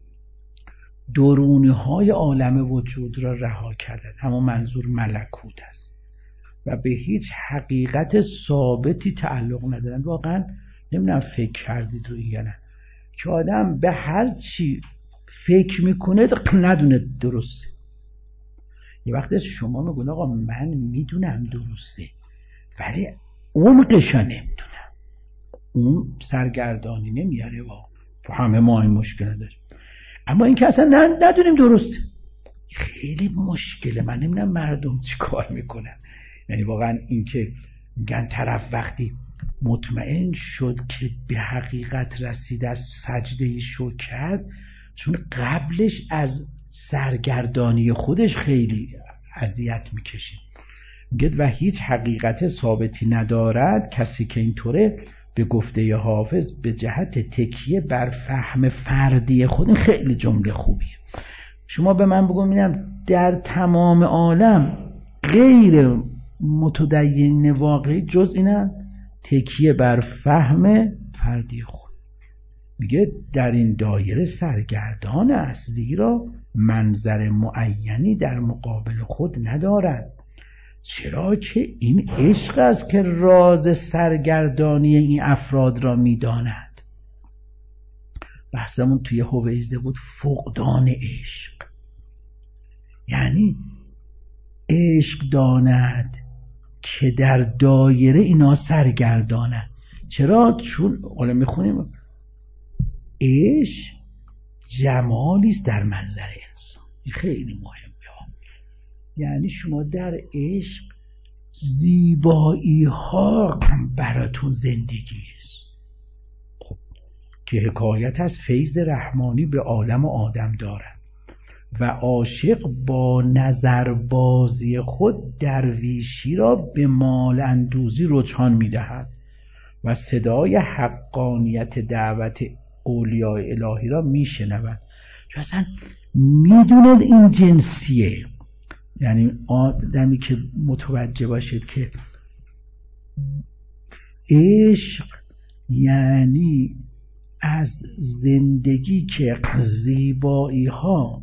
درونی‌های عالم وجود را رها کردند، همون منظور ملکوت است، و به هیچ حقیقت ثابتی تعلق ندارند. واقعا نمیدونم فکر کردید رو این یا نه که آدم به هر چی فکر میکنه ندونه درسته. یه وقتی شما میگون آقا من میدونم درسته ولی عمقش نمیدونم، اون سرگردانی نمیاره. و همه ما این مشکل نداریم، اما این که اصلا ندونیم درسته خیلی مشکله. من نمیدونم مردم چی کار میکنن. یعنی واقعا این که میگن طرف وقتی مطمئن شد که به حقیقت رسید از سجده شو کرد، چون قبلش از سرگردانی خودش خیلی اذیت میکشید. میگه و هیچ حقیقت ثابتی ندارد کسی که اینطوره، به گفته حافظ به جهت تکیه بر فهم فردی خود. خیلی جمله خوبیه. شما به من بگو میدم در تمام عالم غیر متدین واقعی جز اینه تکیه بر فهم فردی خود. میگه در این دایره سرگردان است، زیرا منظر معینی در مقابل خود ندارد. چرا که این عشق است که راز سرگردانی این افراد را میداند. بحثمون توی هویزه بود فقدان عشق، یعنی عشق داند که در دایره اینا سرگردانند. چرا؟ چون حالا میخونیم عشق جمالی است در منظر انسان. این خیلی مهمه. یعنی شما در عشق زیبایی ها براتون زندگی است. خب که حکایت از فیض رحمانی به عالم و آدم دارد و عاشق با نظربازی خود درویشی را به مال اندوزی رجحان می‌دهد و صدای حقانیت دعوت اولیاء الهی را میشنود. چون اصلا میدوند این جنسیه. یعنی آدمی که متوجه باشید که عشق یعنی از زندگی که زیبایی ها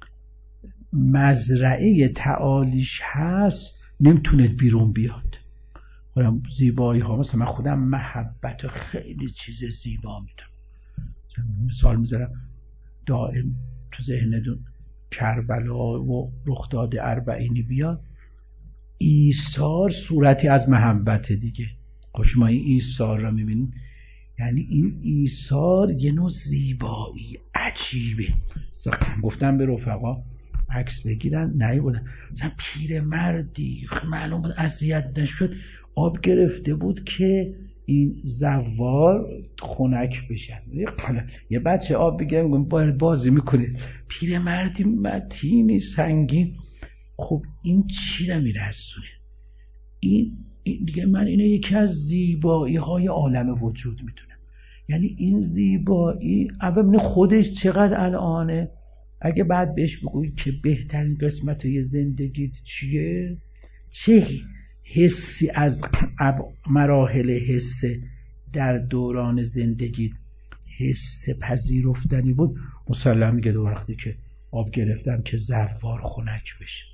مزرعه تعالیش هست نمیتونه بیرون بیاد. زیبایی ها مثلا من خودم محبت خیلی چیز زیبا میدونم. مثال میذارم دائم تو ذهنتون کربلا و رخداد اربعینی بیاد، ایثار صورتی از محبت دیگه. خب شما این ایثار را میبینید، یعنی این ایثار یه نوع زیبایی عجیبه. گفتم به رفقا عکس بگیرن، نیوردن. مثلا پیرمردی معلوم بود اذیت نشد، آب گرفته بود که این زوار خنک بشن. یه بچه آب بگیره میگم باید بازی میکنه، پیرمردی متینی سنگین. خب این چی رو میرسونه؟ این دیگه من اینو یکی از زیبایی های عالم وجود میدونم. یعنی این زیبایی اول خودش چقدر الانه. اگه بعد بهش بگویی که بهترین قسمت های زندگی چیه، چه حسی از مراحل حس در دوران زندگی حس پذیرفتنی بود، مسلم میگه دو وقتی که آب گرفتم که زوار خنک بشه.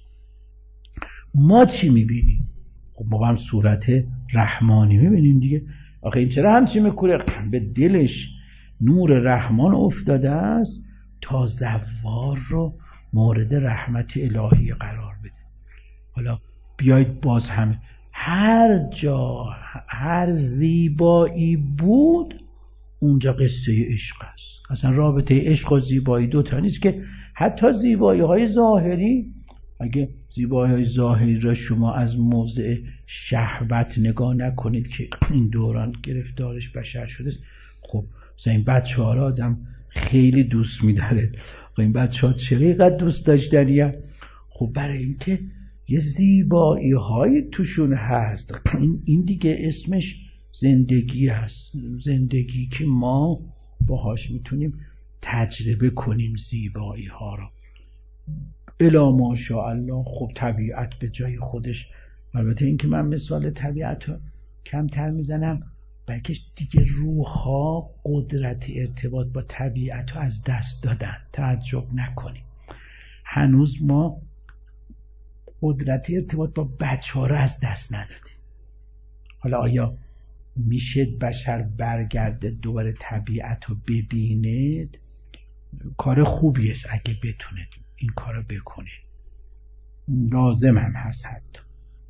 ما چی میبینیم؟ خب ما هم صورت رحمانی میبینیم دیگه. آخه این چرا همچی میکنه؟ به دلش نور رحمان افتاده است تا زوار رو مورد رحمت الهی قرار بده. حالا بیایید باز هم هر جا هر زیبایی بود اونجا قصه عشق است. اصلا رابطه عشق و زیبایی دوتا نیست که. حتی زیبایی های ظاهری، اگه زیبایی های ظاهری را شما از موضع شهوت نگاه نکنید که این دوران گرفتارش بشر شده است، خب مثلا این بچه ها را آدم خیلی دوست می‌داره. این بچه ها چقدر دوست داشتنیه؟ خب برای اینکه یه زیبایی های توشون هست. این دیگه اسمش زندگی هست، زندگی که ما باهاش میتونیم تجربه کنیم زیبایی ها رو. الا ماشاءالله. خب طبیعت به جای خودش، البته این که من مثال طبیعت رو کمتر میزنم، بلکه دیگه روح‌ها قدرت ارتباط با طبیعت رو از دست دادن. تعجب نکنیم هنوز ما قدرت ارتباط با بچه‌ها رو از دست ندادیم. حالا آیا میشه بشر برگرده دوباره طبیعت رو ببینید؟ کار خوبیه اگه بتونه این کار رو بکنه، لازم هم هست. حتی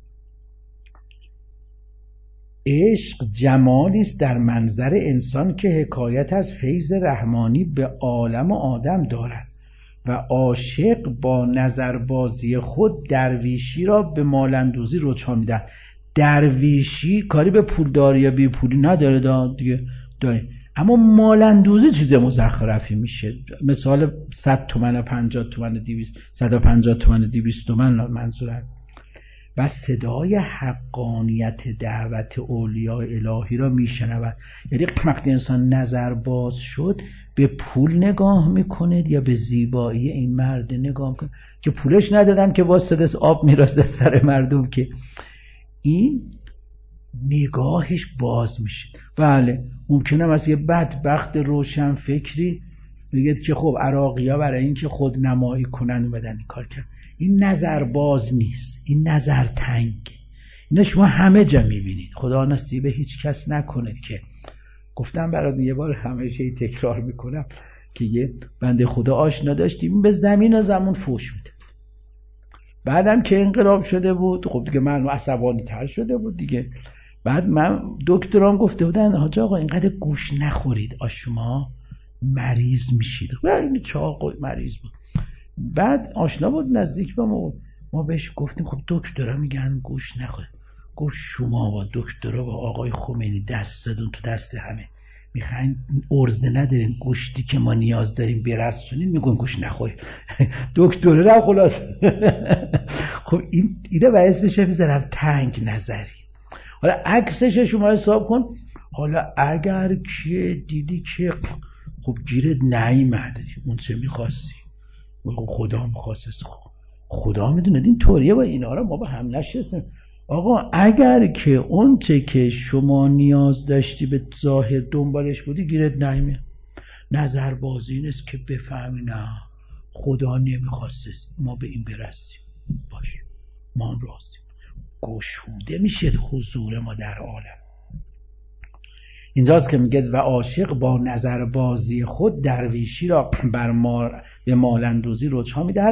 عشق جمالی است در منظر انسان که حکایت از فیض رحمانی به عالم و آدم دارد و عاشق با نظربازی خود درویشی را به مالندوزی رجحان می‌دهد. درویشی کاری به پولداری یا بی پولی نداره دیگه داره، اما مالندوزی چیز مزخرفی میشه. مثال 100 تومن 50 تومن 200 150 تومن 200 تومن منظورم. و صدای حقانیت دعوت اولیاء الهی را میشنود. یعنی وقتی انسان نظر باز شد به پول نگاه میکنه یا به زیبایی این مرد نگاه میکنه که پولش ندادن که واسه آب میرسه سر مردم، که این نگاهش باز میشه. بله ممکنه مثلا یه بدبخت روشن فکری بگید که خب عراقی ها برای این که خود نمایی کنن اومدن این کار کرد. این نظر باز نیست، این نظر تنگ. اینو شما همه جا میبینید. خدا نصیب هیچ کس نکنید که گفتم برات یه بار همیشه تکرار میکنم که یه بنده خدا آشنا داشتیم به زمین و زمان فوش میده. بعدم که انقلاب شده بود خب دیگه من عصبانی تر شده بود دیگه. بعد من دکتران گفته بودن حاج آقا اینقدر گوش نخورید شما مریض میشید. این چاق مریض بود. بعد آشنا بود نزدیک با ما بهش گفتیم خب دکترها میگن گوش نخورید. گفت شما با دکترها با آقای خمینی دست زدون تو دست همه، میخواین ارزه ندارین گوشتی که ما نیاز داریم برسونین میگن گوش نخورید. دکتر را خلاص. خب اینه باعث میشه بذارم تنگ نظری. حالا عکسش شما حساب کن. حالا اگر که دیدی که خب گیرت نیامد اون چه میخواستی، خدا میخواست، خدا میدونه این طوریه با اینا رو ما با هم نشستیم. آقا اگر که اون چه که شما نیاز داشتی به ظاهر دنبالش بودی گیرت نیامد، نظر بازی نیست که بفهمی نه خدا نمیخواست ما به این برسیم. باش ما هم راضیم. گشوده میشه حضور ما در عالم. اینجاست که میگه و عاشق با نظر بازی خود درویشی را به مالندوزی رجحان میدهد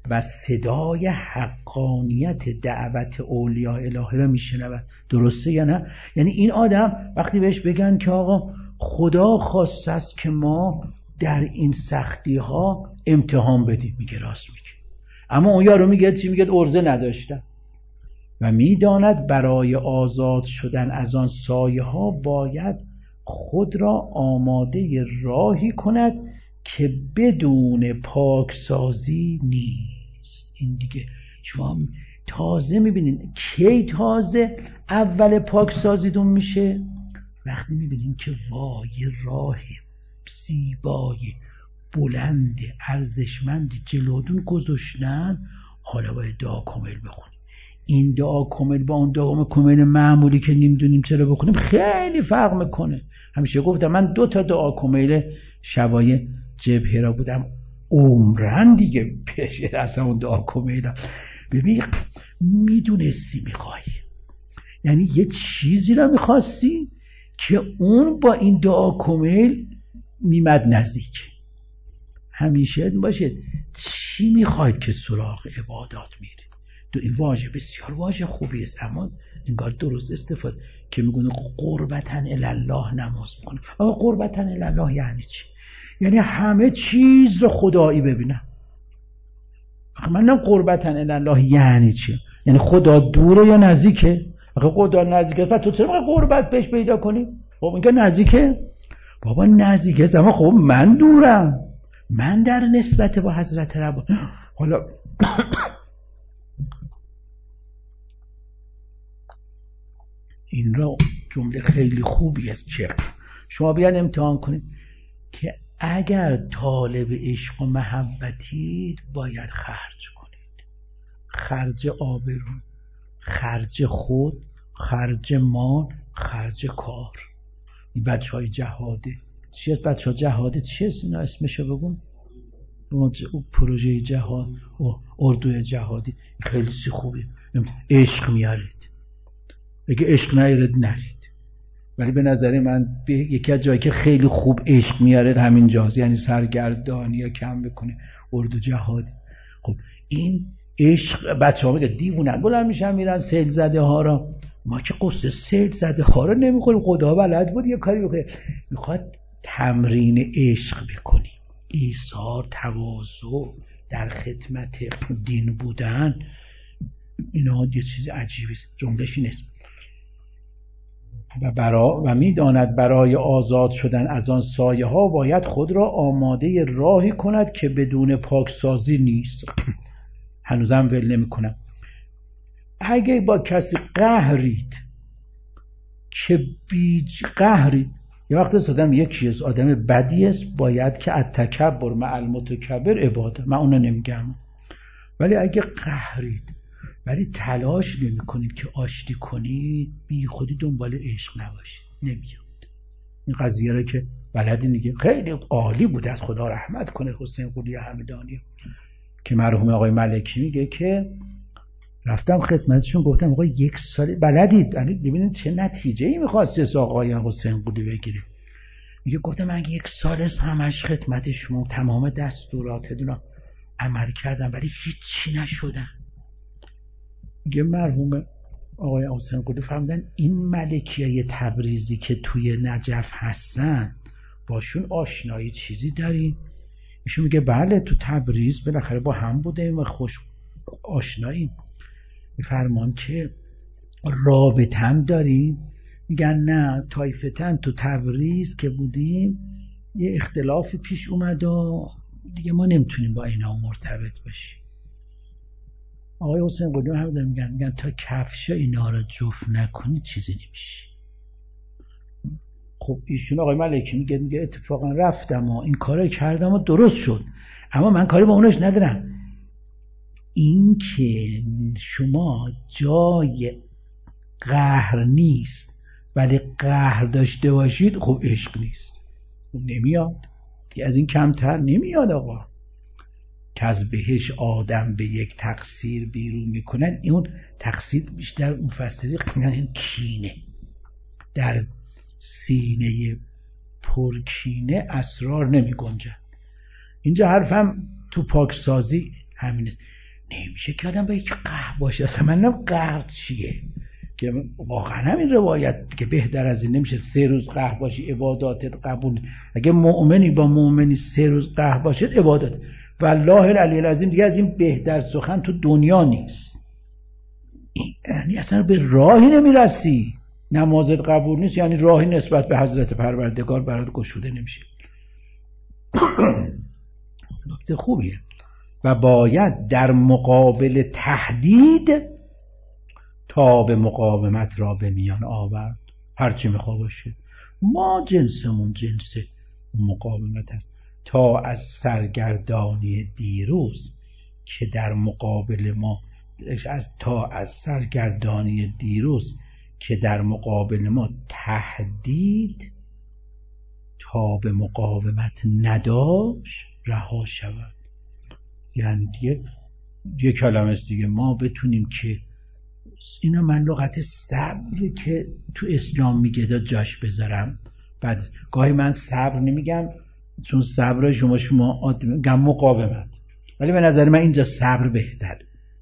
و صدای حقانیت دعوت اولیاء الهی را میشنود. درسته یا نه؟ یعنی این آدم وقتی بهش بگن که آقا خدا خواسته است که ما در این سختی ها امتحان بدیم، میگه راست میگه. اما اون یارو میگه چی؟ میگه عرضه نداشتم. و میداند برای آزاد شدن از آن سایه ها باید خود را آماده راهی کند که بدون پاکسازی نیست. این دیگه شما تازه میبینید کی تازه اول پاکسازیتون میشه؟ وقتی میبینید که وای راه زیبای بلند ارزشمندی جلوتون گذاشتن، حالا باید دعا کامل بخونید. این دعا کامل با اون دعا کامل معمولی که نمیدونیم چرا بخونیم خیلی فرق میکنه. همیشه گفتم من 2 تا دعا کامل شبای جبهه را بودم عمرن دیگه پیش اصلا اون دعا کامل. ببین میدونستی میخوای، یعنی یه چیزی را میخواستی که اون با این دعا کامل میمد نزدیک. همیشه باشه چی میخواید که سراغ عبادات میرید. این واژه بسیار واژه خوبی است، اما انگار درست استفاده که میگونه قربتاً الی الله نماز میکنه. آقا قربتاً الی الله یعنی چی؟ یعنی همه چیز رو خدایی ببینم. من نم قربتاً الی الله یعنی چی؟ یعنی خدا دوره یا نزدیکه؟ آقا خدا نزدیکه، پس تو چرا قربت بهش پیدا کنی؟ خب اینکه نزدیکه؟ بابا نزدیکه، اما خب من دورم، من در نسبت با حضرت رب. حالا این را جمله خیلی خوبی است که شما بیاد امتحان کنید که اگر طالب عشق و محبتید باید خرج کنید. خرج آبرو، خرج خود، خرج مال، خرج کار. این بچه های جهاده چی است؟ بچه ها جهاده چی است؟ اینا اسمشو بگون. پروژه جهاد، اردوی جهادی خیلی خوبه. عشق میارید، اگه عشق نیارید نرید. ولی به نظر من یکی از جایی که خیلی خوب عشق میارید همین جاست، یعنی سرگردانی یا کم بکنه اردو جهادی. خب این عشق بچه ها میگه دیوونن بلند میشن میرن سیل زده ها را. ما که قصه سیل زده ها را نمیخوریم، خدا بلد بود یه کاری بکنه. میخواد تمرین عشق بکنیم، ایثار، تواضع، در خدمت دین بودن. اینا یه چیز عجیبی است. جمله‌ش اینه و میداند برای آزاد شدن از آن سایه ها باید خود را آماده راهی کند که بدون پاکسازی نیست. هنوزم ول نمی کنم. اگه با کسی قهرید که قهرید، یه وقت آدم یکی است، آدم بدی است، باید که التکبر مع المتکبر عباده، من اونو نمیگم. ولی اگه قهرید ولی تلاش نمی کنید که آشتی کنید، بی خودی دنبال عشق نباشید، نمیاد. این قضیه را که بلدی دیگه خیلی عالی بود، از خدا رحمت کنه حسین قلی همدانی که مرحوم آقای ملکی میگه که رفتم خدمتشون گفتم آقا 1 سال بلدید، یعنی ببینید چه نتیجه‌ای می‌خواست آقای حسین قلی بگیره. میگه گفتم من 1 سال است همش خدمت شما، تمام دستوراتتون رو عمل کردم ولی هیچی نشدن. میگه مرحوم آقای حسین قلی فرمودن این ملکیای تبریزی که توی نجف هستن باشون آشنایی چیزی دارین؟ ایشون میگه بله تو تبریز بالاخره با هم بودیم و خوش آشناییم. میفرمان که رابطم داریم؟ میگن نه طایفتن تو تبریز که بودیم یه اختلافی پیش اومد و دیگه ما نمیتونیم با اینا مرتبط باشیم. آقای حسین قلی هم میگن تا کفش اینا رو جفت نکنی چیزی نمیشه. خب ایشون آقای ملکی میگه اتفاقا رفتم و این کارو کردم و درست شد، اما من کاری با اونش ندارم. این که شما جای قهر نیست ولی قهر داشته باشید، خب عشق نیست، نمیاد که از این کمتر نمیاد. آقا که از بهش آدم به یک تقصیر بیرون میکنن، اون تقصیر بیشتر مفسری این کینه، در سینه پرکینه اسرار نمی گنجن. اینجا حرفم تو پاکسازی همین است. نمیشه که آدم با یک قهر باشه. اصلا من نم قهر چیه که واقعا همین روایت که بهتر از این نمیشه 3 روز قهر باشی عباداتت قبول. اگه مؤمنی با مؤمنی 3 روز قهر باشد عبادت والله العلی العظیم دیگه از این بهتر سخن تو دنیا نیست. یعنی اصلا به راهی نمیرسی، نمازت قبول نیست، یعنی راهی نسبت به حضرت پروردگار برات گشوده نمیشه. نکته خوبیه. و باید در مقابل تهدید تا به مقاومت را به میان آورد. هرچی میخوا باشه ما جنسمون جنس مقاومت است. تا از سرگردانی دیروز که در مقابل ما از سرگردانی دیروز که در مقابل ما تهدید تا به مقاومت نداشت رها شود. یعنی یه کلمه است دیگه ما بتونیم که اینا من لغت صبر که تو اسلام میگه دا جاش بذارم. بعد گاهی من صبر نمیگم چون صبر شما عادی میگم مقاومت، ولی به نظر من اینجا صبر بهتر.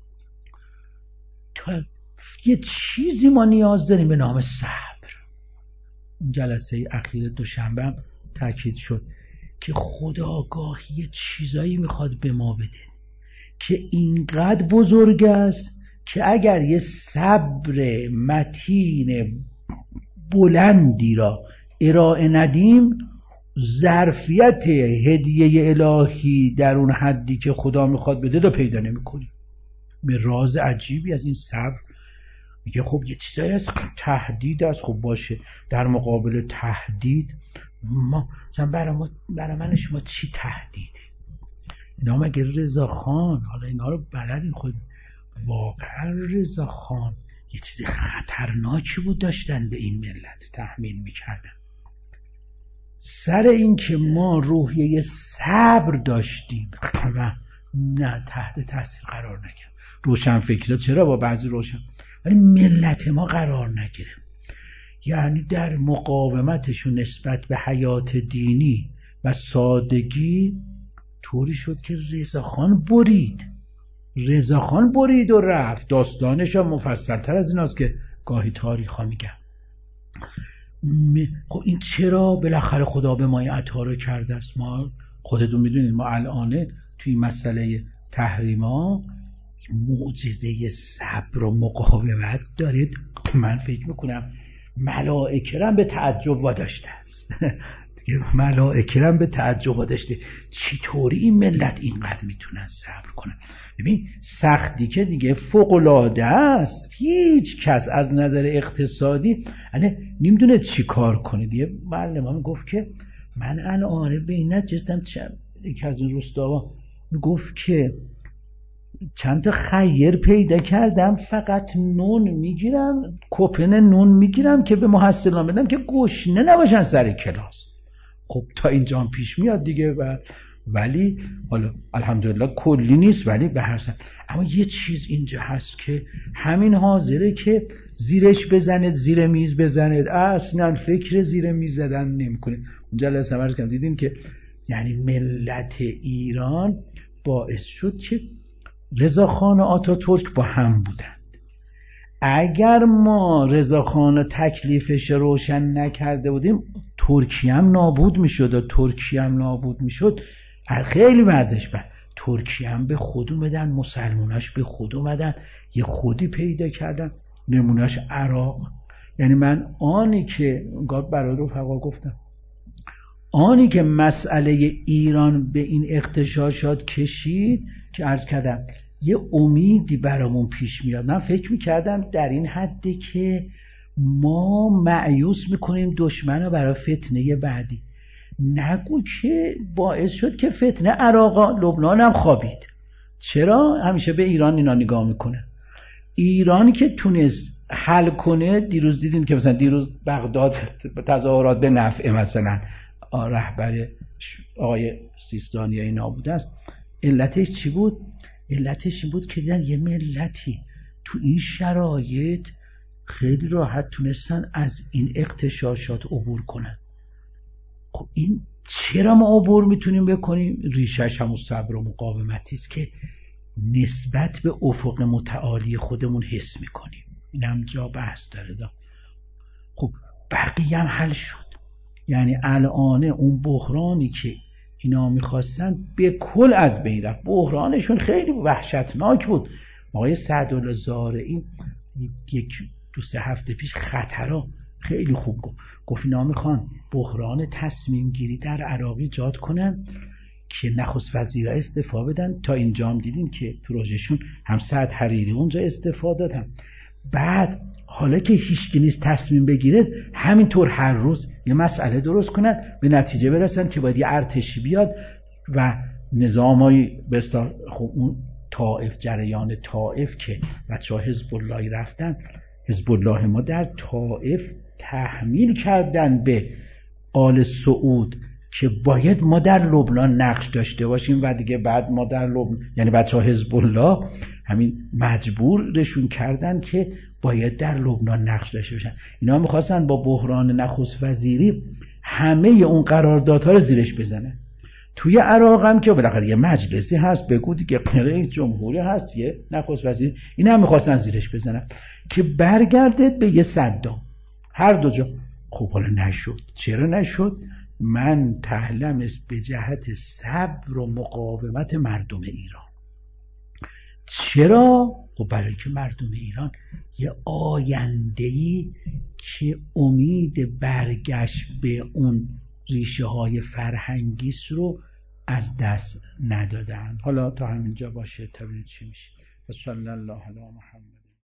تا یه چیزی ما نیاز داریم به نام صبر. جلسه اخیر دوشنبه هم تاکید شد که خداگاهی چیزایی میخواد به ما بده که اینقدر بزرگ است که اگر یه صبر متین بلندی را ارائه ندیم ظرفیت هدیه الهی در اون حدی که خدا میخواد بده رو پیدا نمی‌کنیم. به راز عجیبی از این صبر میگه خب یه چیزایی هست تهدید است، خب باشه در مقابل تهدید ما مثلا برای من شما چی تهدیده؟ اینا مگه رضاخان حالا اینا رو بلدین خود واقعا رضاخان یه چیز خطرناکی بود داشتن به این ملت تحمیل میکردن سر این که ما روحیه صبر داشتیم و نه تحت تاثیر قرار نگرفت. روشن فکرها چرا با بعضی روشن ولی ملت ما قرار نگرفت. یعنی در مقاومتشون نسبت به حیات دینی و سادگی طوری شد که رضاخان برید و رفت. داستانش هم مفصل‌تر از ایناست که گاهی تاریخ‌ها میگن. خب این چرا بالاخره خدا به ما این عطا رو کرده است؟ ما خودتون میدونید ما الان توی مسئله تحریما معجزه صبر و مقاومت دارید. من فکر میکنم ملائکه هم به تعجب واداشته است. ملائکه هم به تعجب واداشته چطوری این ملت اینقدر میتونن صبر کنن. ببین سختی که دیگه فوق‌العاده است، هیچ کس از نظر اقتصادی نمیدونه چی کار کنه. دیگه معلمم گفت که من الان به این نجستم یکی از این روستاها گفت که چند تا خیر پیدا کردم فقط نون میگیرم کوپن نون میگیرم که به محصلان بدم که گشنه نباشن سر کلاس. خب تا اینجا هم پیش میاد دیگه ولی حالا الحمدلله کلی نیست ولی به هر صورت. اما یه چیز اینجا هست که همین حاضره که زیرش بزنید زیر میز بزنید اصلا فکر زیر میز زدن نمیکنه. اونجا لازم عرض کردم دیدیم که یعنی ملت ایران باعث شد که رضاخان و آتاتورک با هم بودند. اگر ما رضاخان تکلیفش روشن نکرده بودیم ترکیه هم نابود میشد. خیلی وضعش بد. ترکیه هم به خود اومدن، مسلماناش به خود اومدن، یه خودی پیدا کردن. نمونهش عراق. یعنی من آنی که برای رفقا گفتم آنی که مسئله ایران به این اغتشاشات کشید که عرض کردم یه امیدی برامون پیش میاد. من فکر میکردم در این حدی که ما مایوس میکنیم دشمن رو برای فتنه بعدی. نگو که باعث شد که فتنه عراق لبنان هم خوابید. چرا؟ همیشه به ایران اینا نگاه میکنه. ایرانی که تونست حل کنه، دیروز دیدین که مثلا دیروز بغداد تظاهرات به نفع مثلا رهبر آقای سیستانی اینا بوده است. علتش چی بود؟ علتش این بود که دیدن یه ملتی تو این شرایط خیلی راحت تونستن از این اغتشاشات عبور کنن. خب این چرا ما عبور میتونیم بکنیم؟ ریشش همون صبر و مقاومتی است که نسبت به افق متعالی خودمون حس میکنیم. این هم جا بحث داره. خب بقیه هم حل شد. یعنی الان اون بحرانی که اینا میخواستن به کل از بین رفت. بحرانشون خیلی وحشتناک بود. آقای سعدالله زارعی یک 2-3 هفته پیش خطرها خیلی خوب گفت اینا میخوان بحران تصمیم گیری در عراق ایجاد کنن که نخست وزیرها استعفا بدن. تا اینجا هم دیدیم که پروژهشون هم سعد حریری اونجا استعفا دادن. بعد حالا که هیچکی نیست تصمیم بگیره، همینطور هر روز یه مسئله درست کنن، به نتیجه برسن که باید یه ارتشی بیاد و نظامایی بستا. خب اون طائف، جریان طائف که بچه ها حزب اللهی رفتن، حزب الله ما در طائف تحمیل کردن به آل سعود که باید ما در لبنان نقش داشته باشیم و دیگه بعد ما در لبنان، یعنی بچه ها حزب الله همین مجبورشون کردن که باید در لبنان نقش داشته باشن. اینا میخواستن با بحران نخست وزیری همه اون قراردادها رو زیرش بزنن. توی عراق هم که بالاخره یه مجلسی هست، بگو دیگه رئیس جمهوری هست، یه نخست وزیر، اینا هم میخواستن زیرش بزنن که برگرده به یه صدام. هر دو جا. خب حالا نشد. چرا نشد؟ من تحلیلم به جهت صبر و مقاومت مردم ایران. چرا؟ خب برای اینکه مردم ایران یه آینده‌ای که امید برگشت به اون ریشه های فرهنگیست رو از دست ندادن. حالا تا همینجا باشه تا ببینید چی میشه. صلی الله علی محمد.